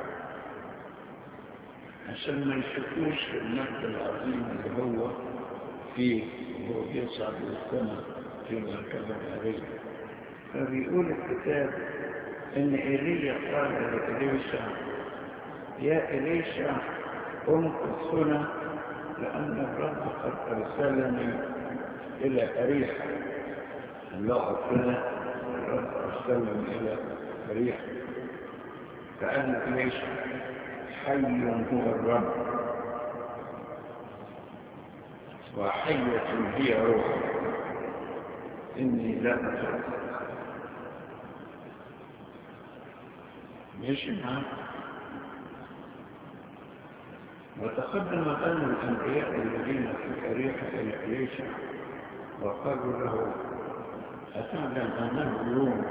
عشان ما يشوفوش في المجد العظيم اللي هو فيه وهو يصعد للسماء في مركبة نارية. فبيقول الكتاب إن إيليا قال لإليشع: يا إليشع امكث هنا لأن الرب قد أرسلني إلى أريحة. اللغة هنا الرب أرسلني إلى أريحة. فقال إليشع: حي هو الرب وحية هي روحي إني لا أخاف. ماشي معاك. وتقدم بنو الأنبياء الذين في أريحة إلى إليشع وقالوا له: أتعلم أنه اليوم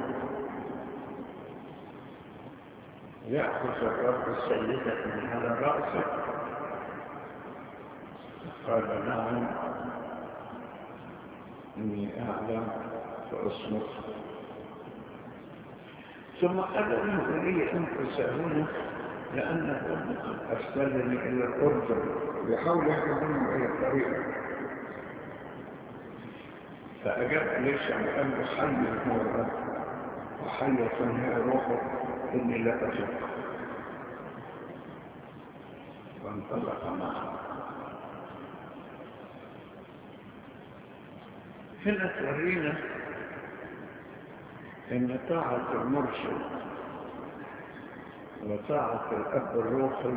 يأخذ الرب سيدك من على رأسك؟ قال: نعم، إني أعلم فأصمت. ثم قال له إلي: أنت هنا لأن الرب قد أرسلني إلى الأردن. يحاول يهرب منه بأي طريقة. فأجاب إليشع وقال له حي هو الرب وحية هي روحه إني لا أترك، وانطلق معه. هنا تورينا إن طاعة المرشد وطاعة الأب الروحي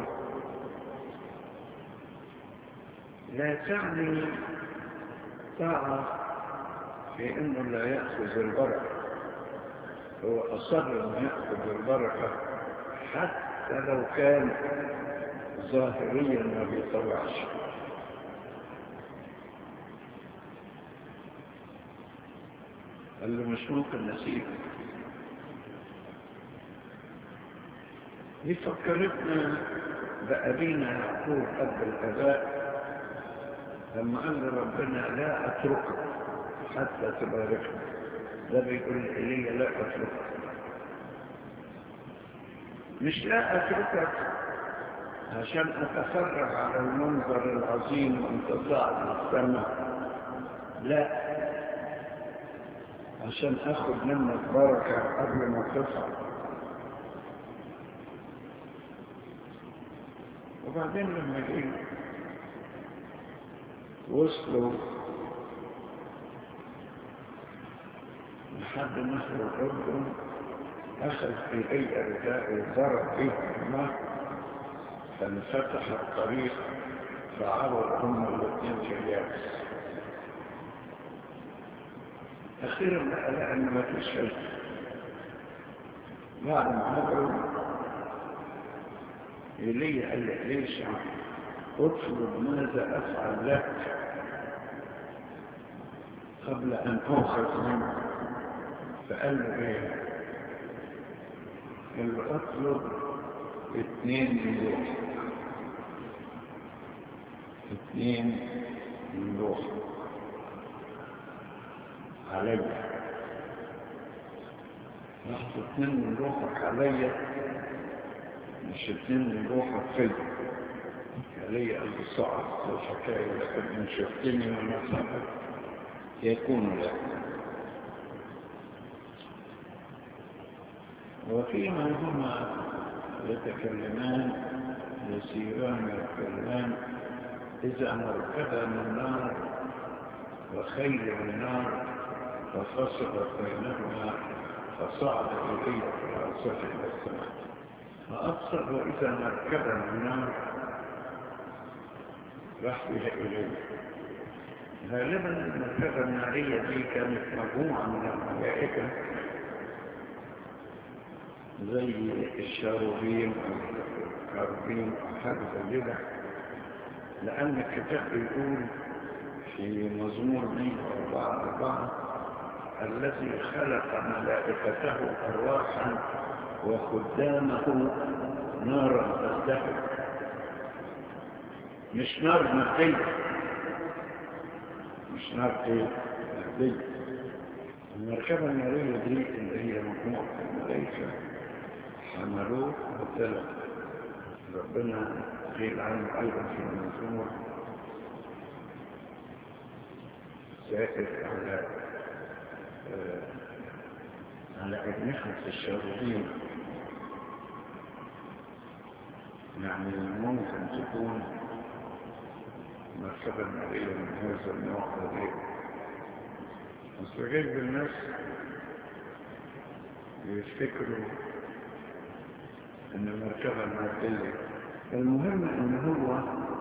لا تعني طاعة في إنه لا يأخذ البركة. هو أصر أن يأخذ البركة حتى لو كان ظاهريا ما بيطوعش. قال له مش ممكن نسيب. دي فكرتنا بأبينا يعقوب أب الآباء لما قال ربنا لا أتركك حتى تباركني. ده بيقول إلي لا أتركك، مش لا أتركك عشان أتفرج على المنظر العظيم وأنت صاعد للسماء، لا، عشان أخذ منك بركة قبل ما تصعد. وبعدين لما جينا وصلوا لحد نهر الأردن، أخذ في أي أرجاء وضرب فيه الماء فانفتح الطريق فعبر هم الاثنين في اليابس. أخيرا لقى أن ما فيش شيء. بعد ما عبروا إلي قال ليش اطلب ماذا أفعل لك قبل أن أخذ منك. فقال له إيه؟ قال له أطلب 2 ملوح. 2 ملوح علي. لحظة 2 ملوحك علي، مش 2 ملوحك فيا. علي قال له صعب الحكاية، لكن إن شفتني وأنا صعب يكون لك. وفيما هما يتكلمان يسيران يتكلمان إذا مركبا من نار وخيل من نار ففصلت بينهما فصعد إلي في العاصفة إلى السماء. فأبصر وإذا مركبا من نار راح بها إلي. غالبا المركبة النارية دي كانت مجموعة من الملائكة زي الشاروبين أو الكاروبين أو حاجة زي كده، لأن الكتاب بيقول في مزمور 104 الذي خلق ملائكته أرواحا وخدامه نارا تزدهر. مش نار مادية، مش نار مادية. المركبة النارية دي اللي هي مجموعة الملائكة حملوه وطلع. ربنا قيل عنه أيضا في المزمور سائر على أجنحة الشاروبين. يعني ممكن تكون مركبة نارية من هذا النوع غير. مستجيب بالناس يفتكروا ان المركبة المادية. المهم ان هو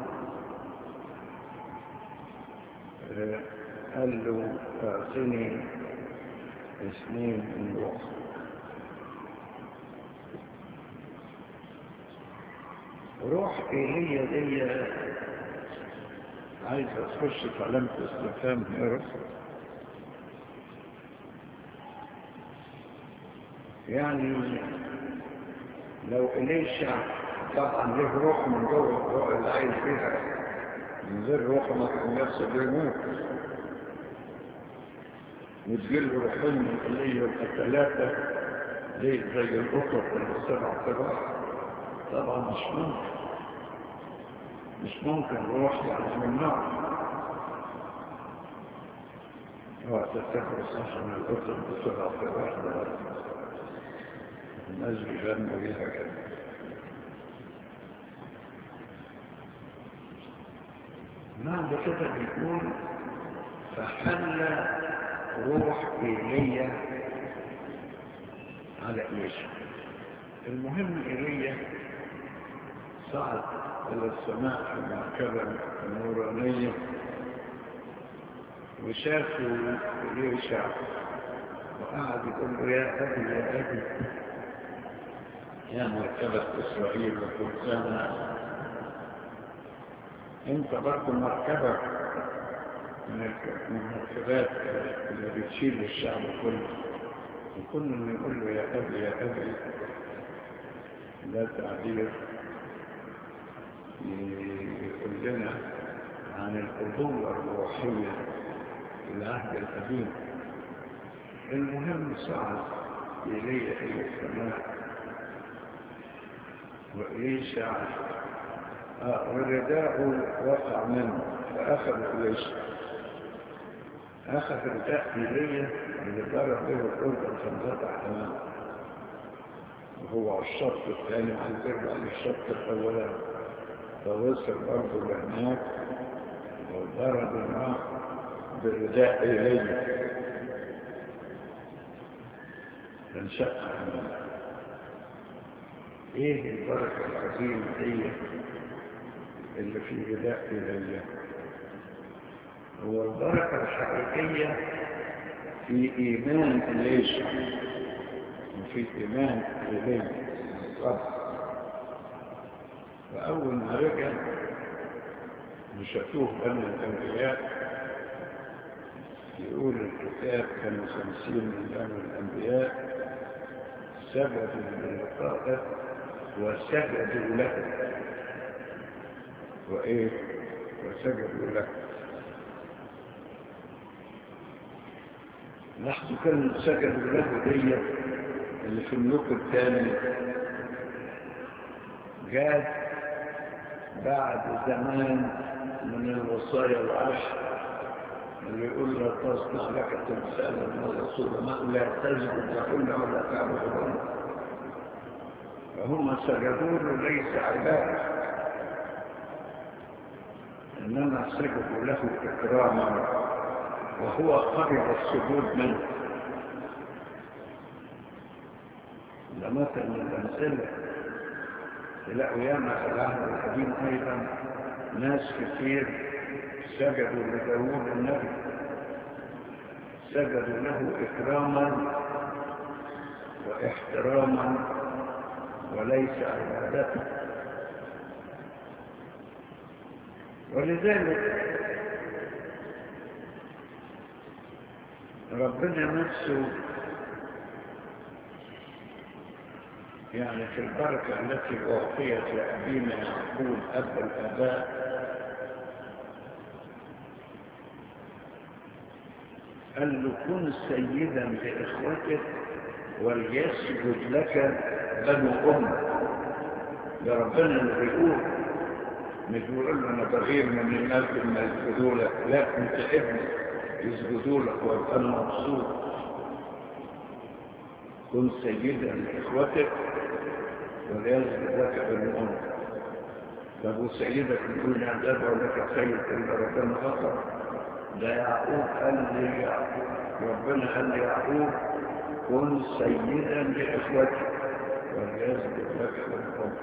قال له اعطني 2 ملوح. روح ايليا دي عايزة تخش في علامة استفهام هنا. يعني لو إليشع طبعا له روح من جوه، الروح اللي عايز فيها، من غير روح ما كان نفسه بيموت. وتجيله روحين من إليه يبقى 3 ليه زي القطط اللي 7 صباح. طبعا مش ممكن روح يعني من نار. تتخذ صح من الأردن بسرعة في واحدة الناس بيغنوا بيها كده. بعد كده بيقول فحل روح إيليا على إليشا. المهم إيليا صعد إلى السماء في مركبة نورانية وشافوا إليشا وقعد يقول له يا أبي يا أبي يا مركبة إسرائيل وفرسانها، أنت برضه مركبة من المركبات اللي بتشيل الشعب كله، وكل من يقول له يا أبي يا أبي لا تعبير يقول لنا عن الأبوة الروحية في العهد القديم. المهم صعد إليه إلى السماء وإليشا ورداءه وقع منه فأخذ إليشا، أخذ رداء إيليا اللي ضرب به الأردن فانفتح أمامه، وهو على الشط الثاني عن يرجع للشط الأولاني، فوصل برضه لهناك وضرب الماء برداء إيليا فانشق أمامه. إيه البركة العظيمة دي اللي في رداء إيليا؟ هو البركة الحقيقية في إيمان إليشا وفي إيمان إيليا الرب. وأول ما رجع وشافوه بني الأنبياء، يقول الكتاب كانوا 50 من بني الأنبياء سجدوا للقائد وسجدوا له. وإيه؟ وسجدوا له. نحن كان سجدوا له دي اللي في الملوك الثاني جاد بعد زمان من الوصايا العشر اللي يقول لا تصنع لك تمثالا ولا صورة، لا تسجد لهن ولا تعبدهن. فهم سجدوا له ليس عبادة، إنما سجدوا له إكراما، وهو قرب السجود منه. ده مثل من الأمثلة. تلاقوا ياما في العهد القديم أيضا ناس كثير سجدوا لداوود النبي، سجدوا له إكراما واحتراما وليس عبادته. ولذلك ربنا نفسه يعني في البركة التي أعطيت لأبينا يعقوب أب الآباء قال له كن سيدا لإخوتك وليسجد لك بنو أمك. ده ربنا اللي بيقول، مش بيقول له أنا بغير من الناس لما يسجدوا لك، لا أنت ابنك يسجدوا لك ويبقى أنا مبسوط. كن سيدا لإخوتك وليسجد لك بنو أمك. طب وسيدك يقول لي أنا أدعو لك سيد إلا ربنا غفر. ده يعقوب قال لي يعقوب، ربنا قال لي يعقوب كن سيدا لإخوتك وليسجد لك بنو أمك.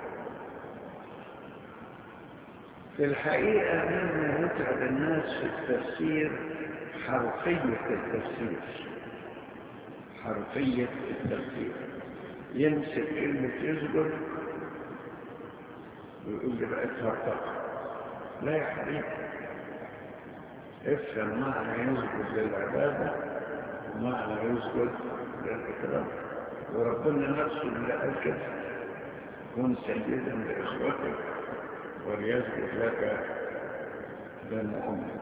في الحقيقة مما يتعب الناس في التفسير حرفية التفسير، حرفية التفسير. يمسك كلمة يسجد ويقول لي بقيت هرطق. لا يا حبيبي، افهم معنى يسجد للعبادة ومعنى يسجد للإكرام. وربنا نفسه اللي قال كده كن سيدا لإخوتك وليسجد لك بنو أمك.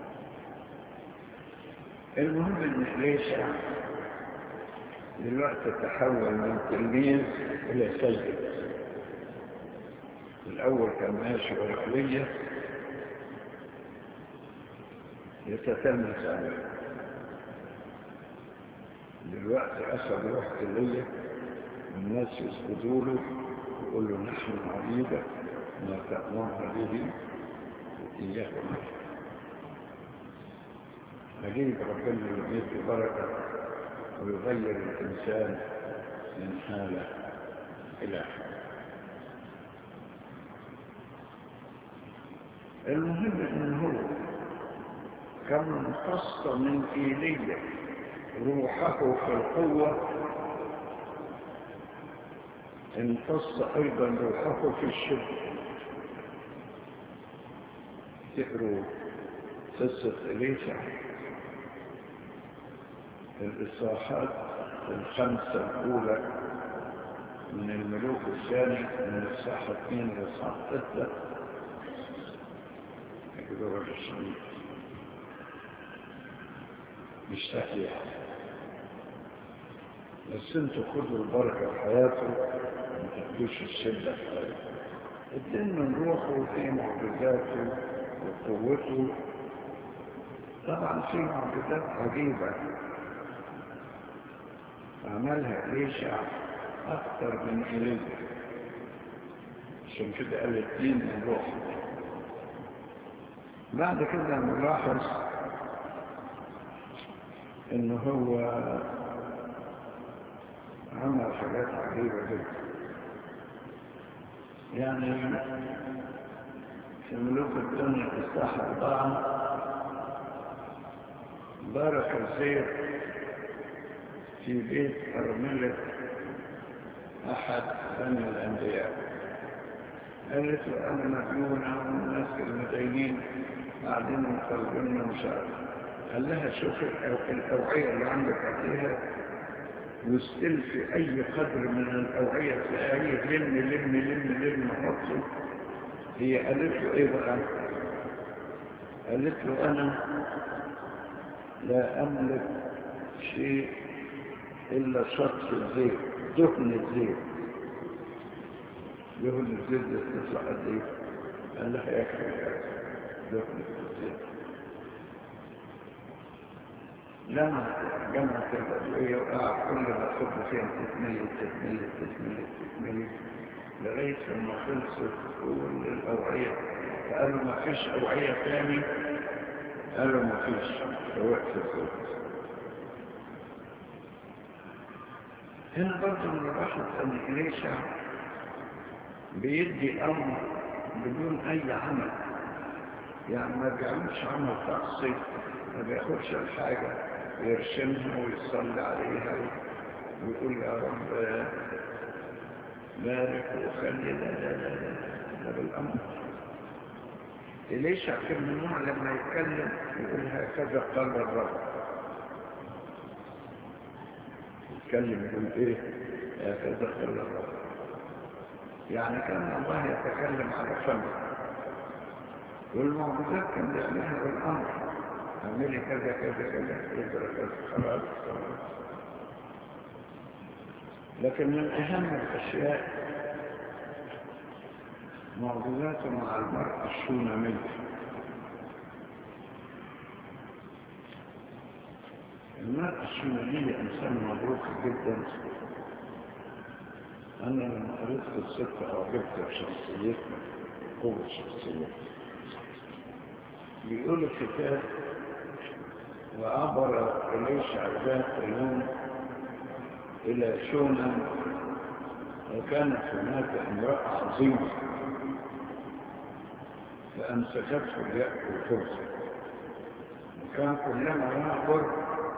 المهم ان إليشا دلوقتي تحول من تلميذ الى سيد. الاول كان ماشي ورقلية يتتلمس عليه، دلوقتي أخذ روح إليه والناس يسجدوا له ويقولوا نحن عبيدك ما تأمرنا به إياه ونحن. عجيب ربنا اللي يدي بركة ويغير الإنسان من حالة إلى حالة. المهم إنه كما امتص من إيليا روحه في القوة امتص أيضا روحه في الشدة. تقروا قصة إليشع الإصحاحات الخمسة الأولى من الملوك الثاني من الإصحاح 2 للإصحاح 6 يقولوا الشمس مش تحيح، بس انتوا خدوا البركة في حياته ما تاخدوش الشدة في حياته. الدين من روحه وفي معجزاته وقوته. طبعا في معجزات عجيبة عملها إليشع أكثر من إيليا، عشان كده قال الدين من روحه. بعد كده نلاحظ إنه هو عمل حاجات عجيبة جدا. يعني في ملوك الدنيا إصحاح 4 بارك الزيت في بيت أرملة أحد بني الأنبياء. قالت له أنا مجنونة والناس المدينين قاعدين مقلبين مش عارف. قال لها شوف الأوعية اللي عندك عليها واستلفي أي قدر من الأوعية تلاقيه لم لم لم لم حطه. هي قالت له إيه بقى؟ قالت له أنا لا أملك شيء إلا شطف الزيت، دهن الزيت. دهن الزيت ده تطلع قد إيه؟ قال لها يكفي دهن الزيت. لما جمعت الأدوية وقع كل ما تحط فيها تتميل لغاية لما خلصت كل الأوعية. فقالوا ما فيش أوعية ثاني، قالوا ما فيش فوقت الزيت. هنا برضه نلاحظ أن إليشع بيدي أمر بدون أي عمل، يعني ما بيعملش عمل شخصي، ما بياخدش الحاجة يرشمها ويصلي عليها ويقول يا رب بارك وخلي. لا لا لا لا ده بالأمر. إليشع كان من النوع لما يتكلم يقول هكذا قال الرب. يتكلم يقول إيه؟ هكذا قال الرب. يعني كان الله يتكلم على فمه، والمعجزات كان بيعملها بالأمر. اعملي كذا كذا كذا يقدر كذا خلاص. لكن من أهم الأشياء معجزاته مع المرأة الشونامية. المرأة الشونامية إنسان مبروك جدا. أنا لما قريت قصتها أعجبت بشخصيتها، قوة شخصيتها. بيقول الكتاب وعبر إليشع ذات يوم إلى شونم، وكانت هناك امرأة عظيمة فأمسكته ليأكل خبزه. وكان كلما يعبر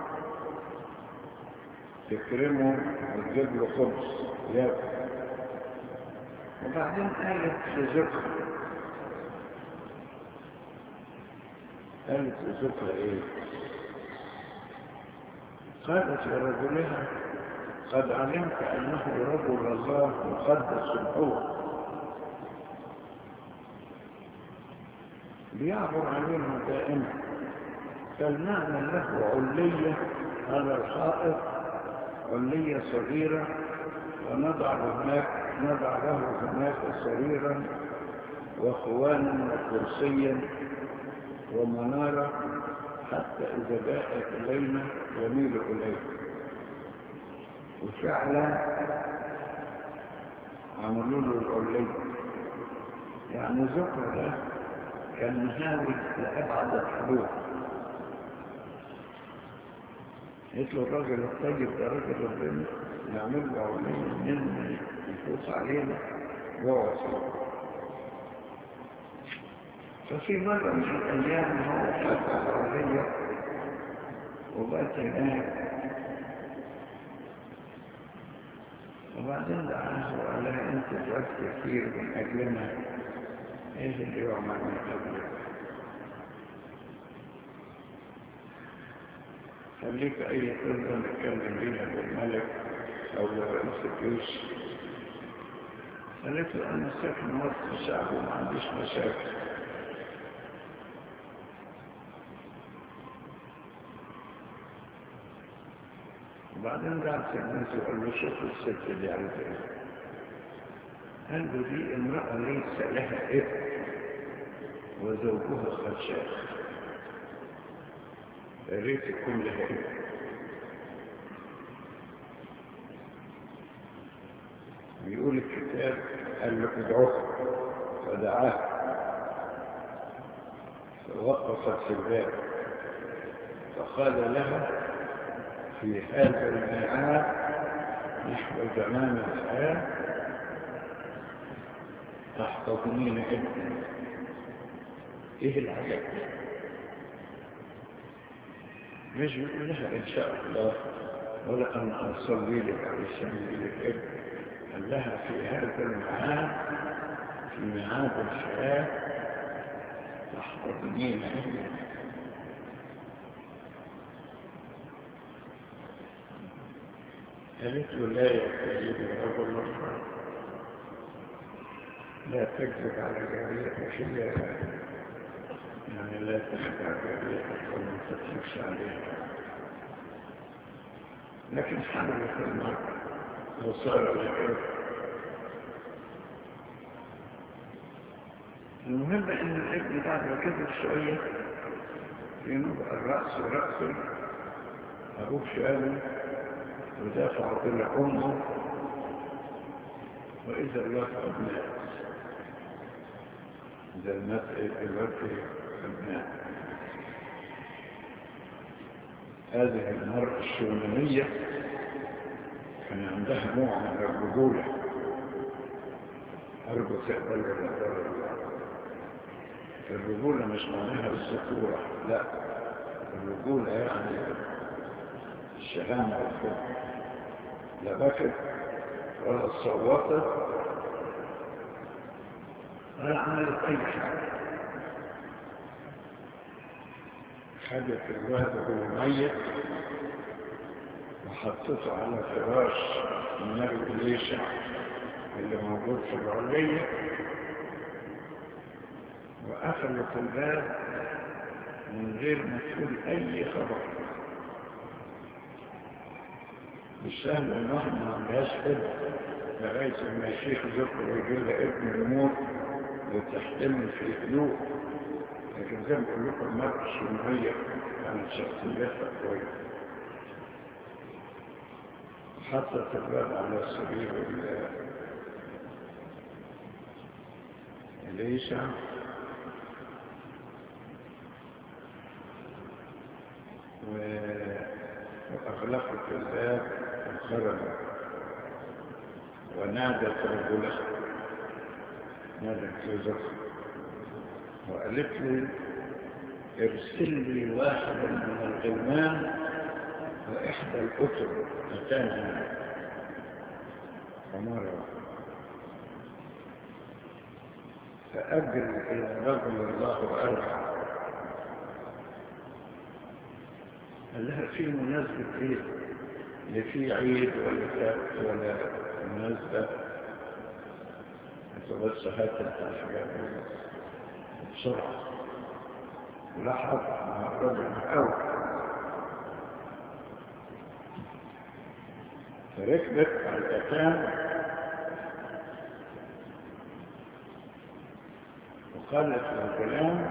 تكرمه وتجيب له خبز يأكل. وبعدين قالت لزوجها إيه؟ قالت لرجلها قد علمت أنه رجل الله مقدس هو، بيعبر علينا دائما. فلنعمل له علية على الحائط، علية صغيرة، ونضع له هناك سريرا وخوانا وكرسيا ومنارة، حتى إذا جاءت إلينا يميل إليه. وفعلا عملوا له العلية. يعني ذكر ده كان مهاوي لأبعد الحدود. قلت له الراجل الطيب ده راجل ربنا يعمل له علينا من يفوت علينا وعصي. ففي مرة من الأيام هو فتح العربية وبات هناك، وبعدين دعاه وقال لها أنت تعبت كثير من أجلنا، إيه اللي يعمل من أجلك؟ خليك أي قصة نتكلم بيها بالملك أو لرئيس الجيش. قالت له أنا ساكن وسط الشعب وما عنديش مشاكل. وبعدين قعدت الناس وقال له شوف الست دي عايزة ايه؟ قال له دي امرأة ليس لها ابن وزوجها قد شاخ، يا ريت يكون لها ابن. بيقول الكتاب قال له ادعوه فدعاه فوقفت في الباب فقال لها في هذا الميعاد نحو زمان الحياة تحتضنين ابنا. ايه العجب؟ مش بيقول لها ان شاء الله ولا أن أصلي لك علشان لك ابن، قال لها في هذا الميعاد في ميعاد الحياة تحتضنين ابنا. قالت له لا يا سيدي رب الله، لا تكذب على جاريتك هي، يعني لا تخدع جاريتك ولا تكذبش عليها. لكن حملت المرأة وصار لها. المهم ان الابن بعد ما كبر شويه ينبقى الراس راسه، ابوه شاله ودافع طلع امه، واذا الوقت ابناء اذا الوقت ابناء. هذه المرأة الشونانية كان عندها نوع من الرجولة، أرجو تقبل الرجولة مش معناها الذكورة، لا، الرجولة يعني الشهامة والحب. لا بكت ولا صوتت ولا عملت أي حاجة. خدت الواد وهو ميت وحطته على فراش النبي إليشع اللي موجود في العلية، وقفلت الباب من غير ما تقول أي خبر. بالسهل الواحد ما عندهاش ابن لغاية ما الشيخ ذكر ويجي لها ابن يموت وتحتمل في هدوء. لكن زي ما بقول لكم المرأة الشمالية كانت شخصيتها كويسة. حطت الباب على سرير إليشع وأغلقت الباب وخرجت ونادت رجلها، نادت زوجها وقالت لي ارسل لي واحدا من الغلمان وإحدى الأتر مكانها عمارة، فأجل إلى رجل الله أرحم. قال لها في مناسبة عيد، اللي في عيد ولا سبت ولا مناسبة، بس هات الحاجات بسرعة ولحظ مع الرجل الأول. فركبت على الأتان وقالت للغلام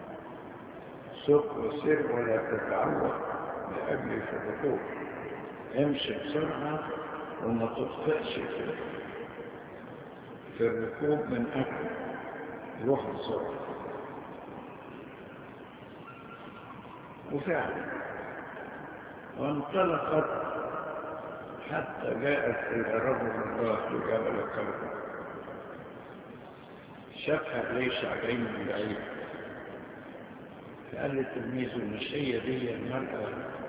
سق وسر ولا تتعوق لأجل الدخول، امشي بسرعة وما تبطئش في الركوب من أجل روح بسرعة. وفعلا وانطلقت حتى جاءت إلى رجل الله في جبل كرم. شافها ليشع جاي من بعيد، فقال لتلميذه مش هي دي المرأة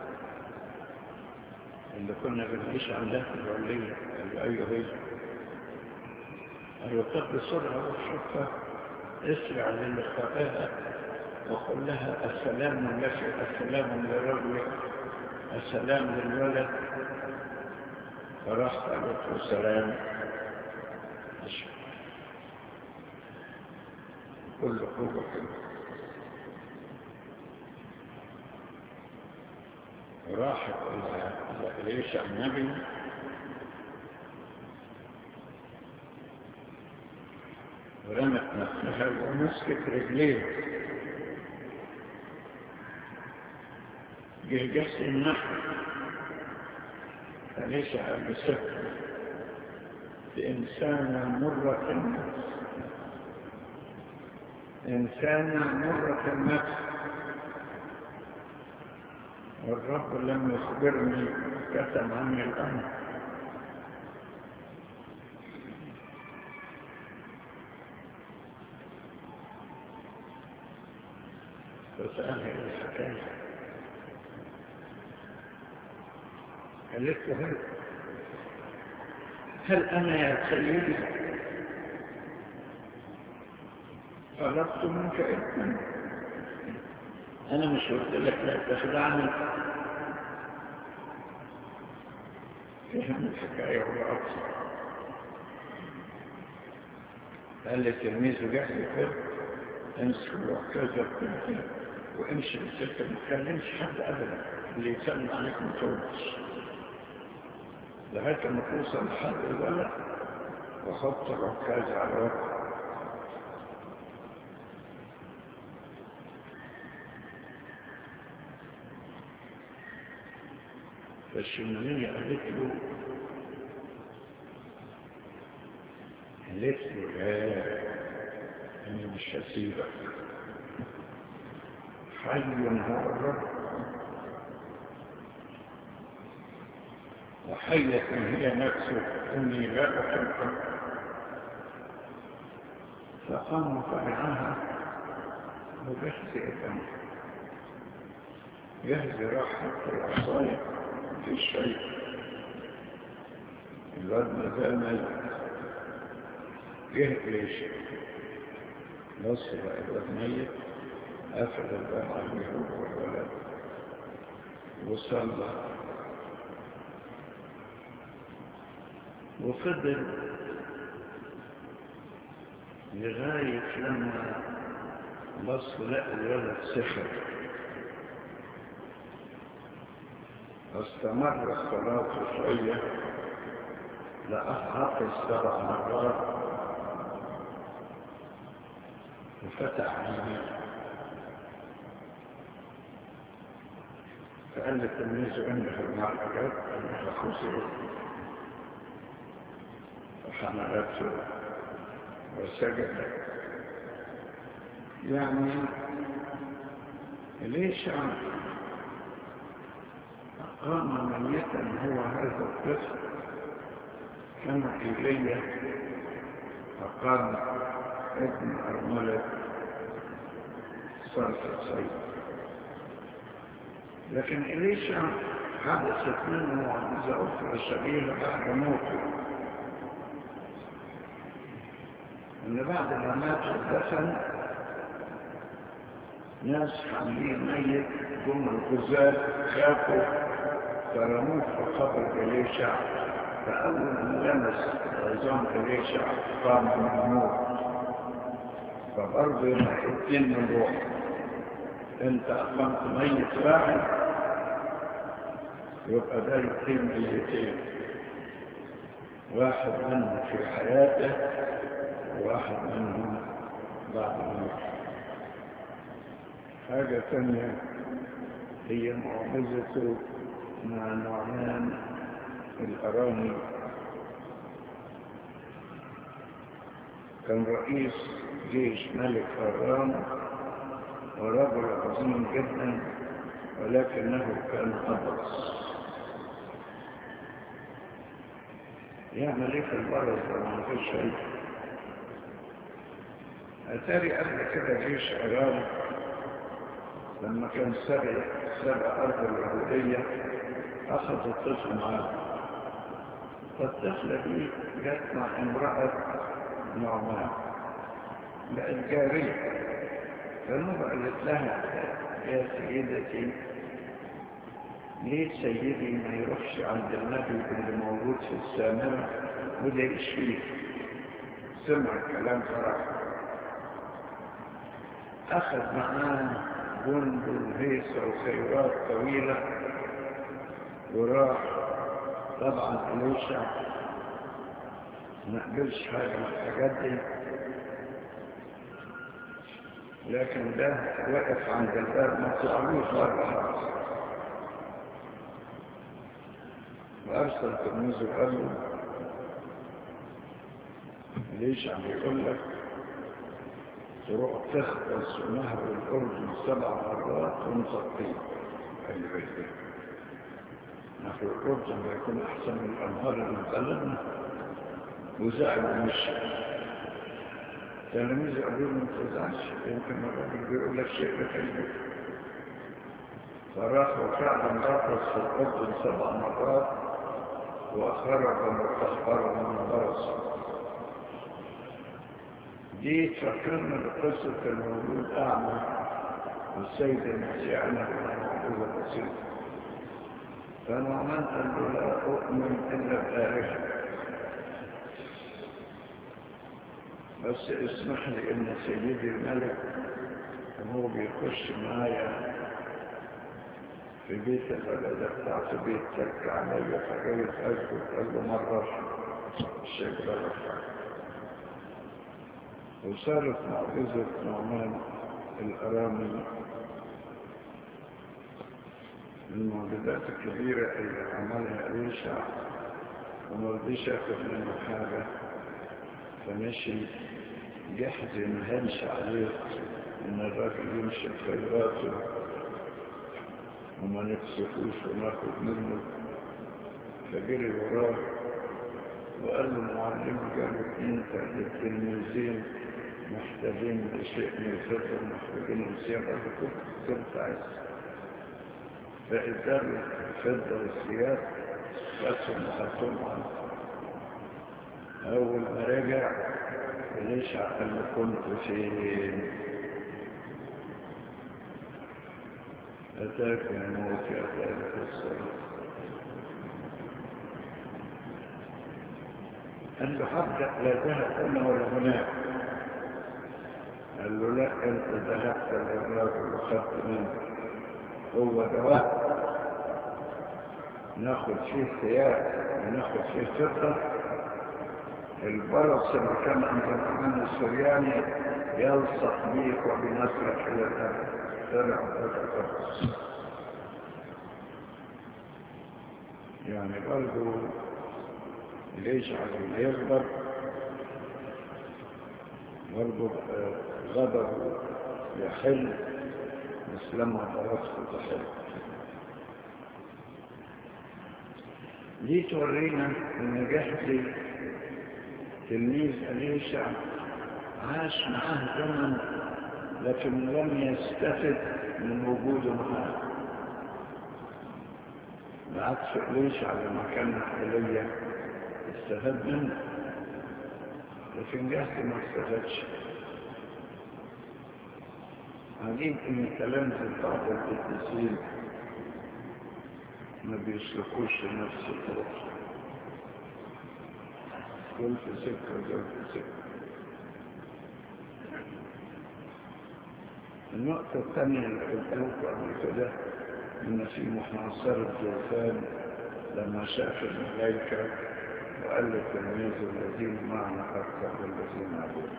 اللي كنا بنعيش عندها في العلية؟ قال له أيوه هي. قال له طب بسرعة روح شوفها، اسرع للقائها وقل لها السلام لك، السلام لرجلك، السلام للولد. فراح قالت له سلام كل قوة كده. راحت إلى إليشع النبي ورمت نفسها ومسكت رجليه، جهجس النحو. إليشع بسكت بإنسانة مرة النفس، إنسانة مرة النفس، والرب لم يخبرني كتم عني الأمر. فسألها إيه الحكاية؟ قالت له هل أنا يا سيدي طلبت منك إثما؟ أنا مش قلت لك لا تخدعني؟ فهم الحكاية ولا أكثر. قال لي تلميذه جاهز كده، امسك وكذا كذا وامشي بالسكة، ما تكلمش حد أبدا، اللي يسلم عليك ما تردش لغاية ما توصل لحد الولد وحط العكاز على وجهه. فالشمالية قالت له لا، أنا مش هسيبك، حي هو الرب وحية هي نفسه إني لا أحبك. فقام فرعها وجهز إذن جهز راحة العصاية في الشيء. الواد مازال ميت، جه ليش بص بقى الواد ميت، قفل الباب عليه هو والولد وصلى وفضل لغاية لما بص لقى الولد سخر. استمر الصلاة شوية، لقى حافظ 7 مرات وفتح عينيه. فقال لتلميذه انه المعركات انه خسر، فحملته وسجد. يعني ليش أقام ميتا هو هذا الطفل كما إيليا أقام ابن أرملة صرف الصيد. لكن إليشع حدثت منه معجزة أخرى شبيهة بعد موته، إن بعد ما مات ودفن ناس حاملين ميت ثم الغزاة خافوا فرموه في قبر إليشع. فأول ما لمس عظام إليشع قام من الموت. فبرضه يمكن من الروح، انت أقمت ميت واحد يبقى ده يقيم ميتين، واحد منهم في حياته وواحد منهم بعد الموت. حاجة ثانية هي معجزته مع نعمان الأرامي كان رئيس جيش ملك أرام ورجل عظيم جدا، ولكنه كان أبرص. يعمل ايه في البرص ده؟ ما فيش شيء. أتاري قبل كده جيش أرام لما كان سبع أرض اليهودية أخذ الطفل معاه، فالطفلة دي جت مع امرأة نعمان بقت جارية، فنوبة قالت لها يا سيدتي ليه سيدي ما يروحش عند النبي اللي موجود في السامرة وده يشفيه؟ سمع الكلام فرح، أخذ معاه جند وهيصة وخيرات طويلة وراح. طبعا إليشع ما قبلش حاجة من الحاجات دي، لكن ده وقف عند الباب ما طلعلوش بره خالص، وأرسل تلميذه وقال له إليشع بيقول لك تروح تخبص نهر الأردن 7 مرات ونصطيه. قال لي بيت نهر الأردن بيكون أحسن من الأنهار اللي في بلدنا، وزعل ومشي. تلاميذ قالوا له ما تزعلش، يمكن الراجل بيقول لك شيء بخير. فراحوا فعلا غطس في الأردن 7 مرات وخرج متأخرا من البرص. دي تفكرنا بقصة المولود أعمى والسيد المسيح أنا موجودة بسيطة. فنعمان قال له لا أؤمن إلا بآلهة، بس اسمح لي إن سيدي الملك هو بيخش معايا في بيت الولادة بتاعته بيت تك عليا فجاية أسجد. قال له مرة الشيخ ده رفع. وصارت معجزة نعمان الأرامي من المعجزات الكبيرة اللي عملها إليشع، وما رضيش ياخد منه حاجة، فمشي يحزن هنش عليه إن الراجل يمشي بخيراته وما نكسفوش وناخد منه. فجري وراه وقال له معلم قالوا انت التلميذين محتاجين لشيء من الفضة ومحتاجين للثياب، كنت عايز. فإدار الفضة والثياب بسهم وحطهم عنه. أول ما رجع إليشع قال له كنت فين؟ أتاك الموت أتاك الصلاة. قال له حبك لا ذهب هنا ولا هناك. قال له لا انت ذهبت للراجل وخدت منه، هو دواء ناخد فيه ثياب وناخد فيه فضة. البرص اللي كان عند الإمام السرياني يلصق بيك وبنصرك إلى الأبد. طلع البرص يعني برضه ليش على يغضب برضه غضب يحل مسلمة برصه تحل. دي تورينا ان جهل تلميذ إليشع عاش معاه زمن لكن لم يستفد من وجوده معاه، بعكس إليشع لما كان حاليا استفاد منه، لكن جهل ما استفادش. عجيب ان كلام في بعض القديسين ما بيسلكوش لنفس الطرق، دول في سكة ودول في سكة. النقطة الثانية اللي قلتها قبل كده إن في محاصرة جوفان لما شاف الملائكة وقال للتلاميذ الذين معنا أكثر والذين معنا،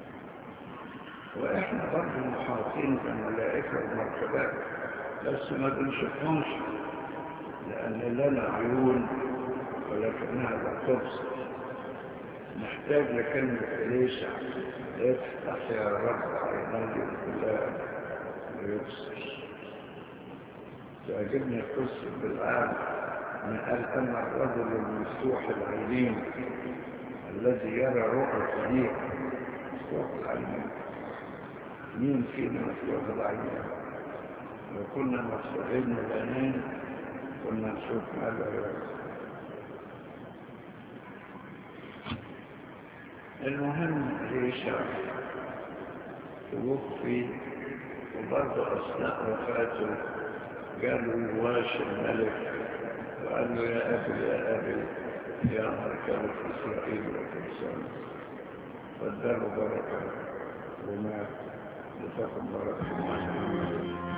وإحنا برضه محاطين بالملائكة والمركبات بس ما بنشوفهمش لأن لنا عيون ولكنها لا تبصر. نحتاج لكلمة إليشع: افتح يا رب عيني الكلاب ويبصر. تعجبني القصة بالعام من قال أن الرجل المفتوح العينين الذي يرى رؤى كبيرة. مفتوح العينين، مين فينا مفتوح العينين؟ لو كنا مفتوحين العينين كنا نشوف ماذا يرى. المهم إليشع توفي، وبرضه أثناء وفاته قالوا يواش الملك وقال له: يا أبي يا أبي يا مركبة إسرائيل وكرسان. فاداله بركة ومات، لتكن بركة.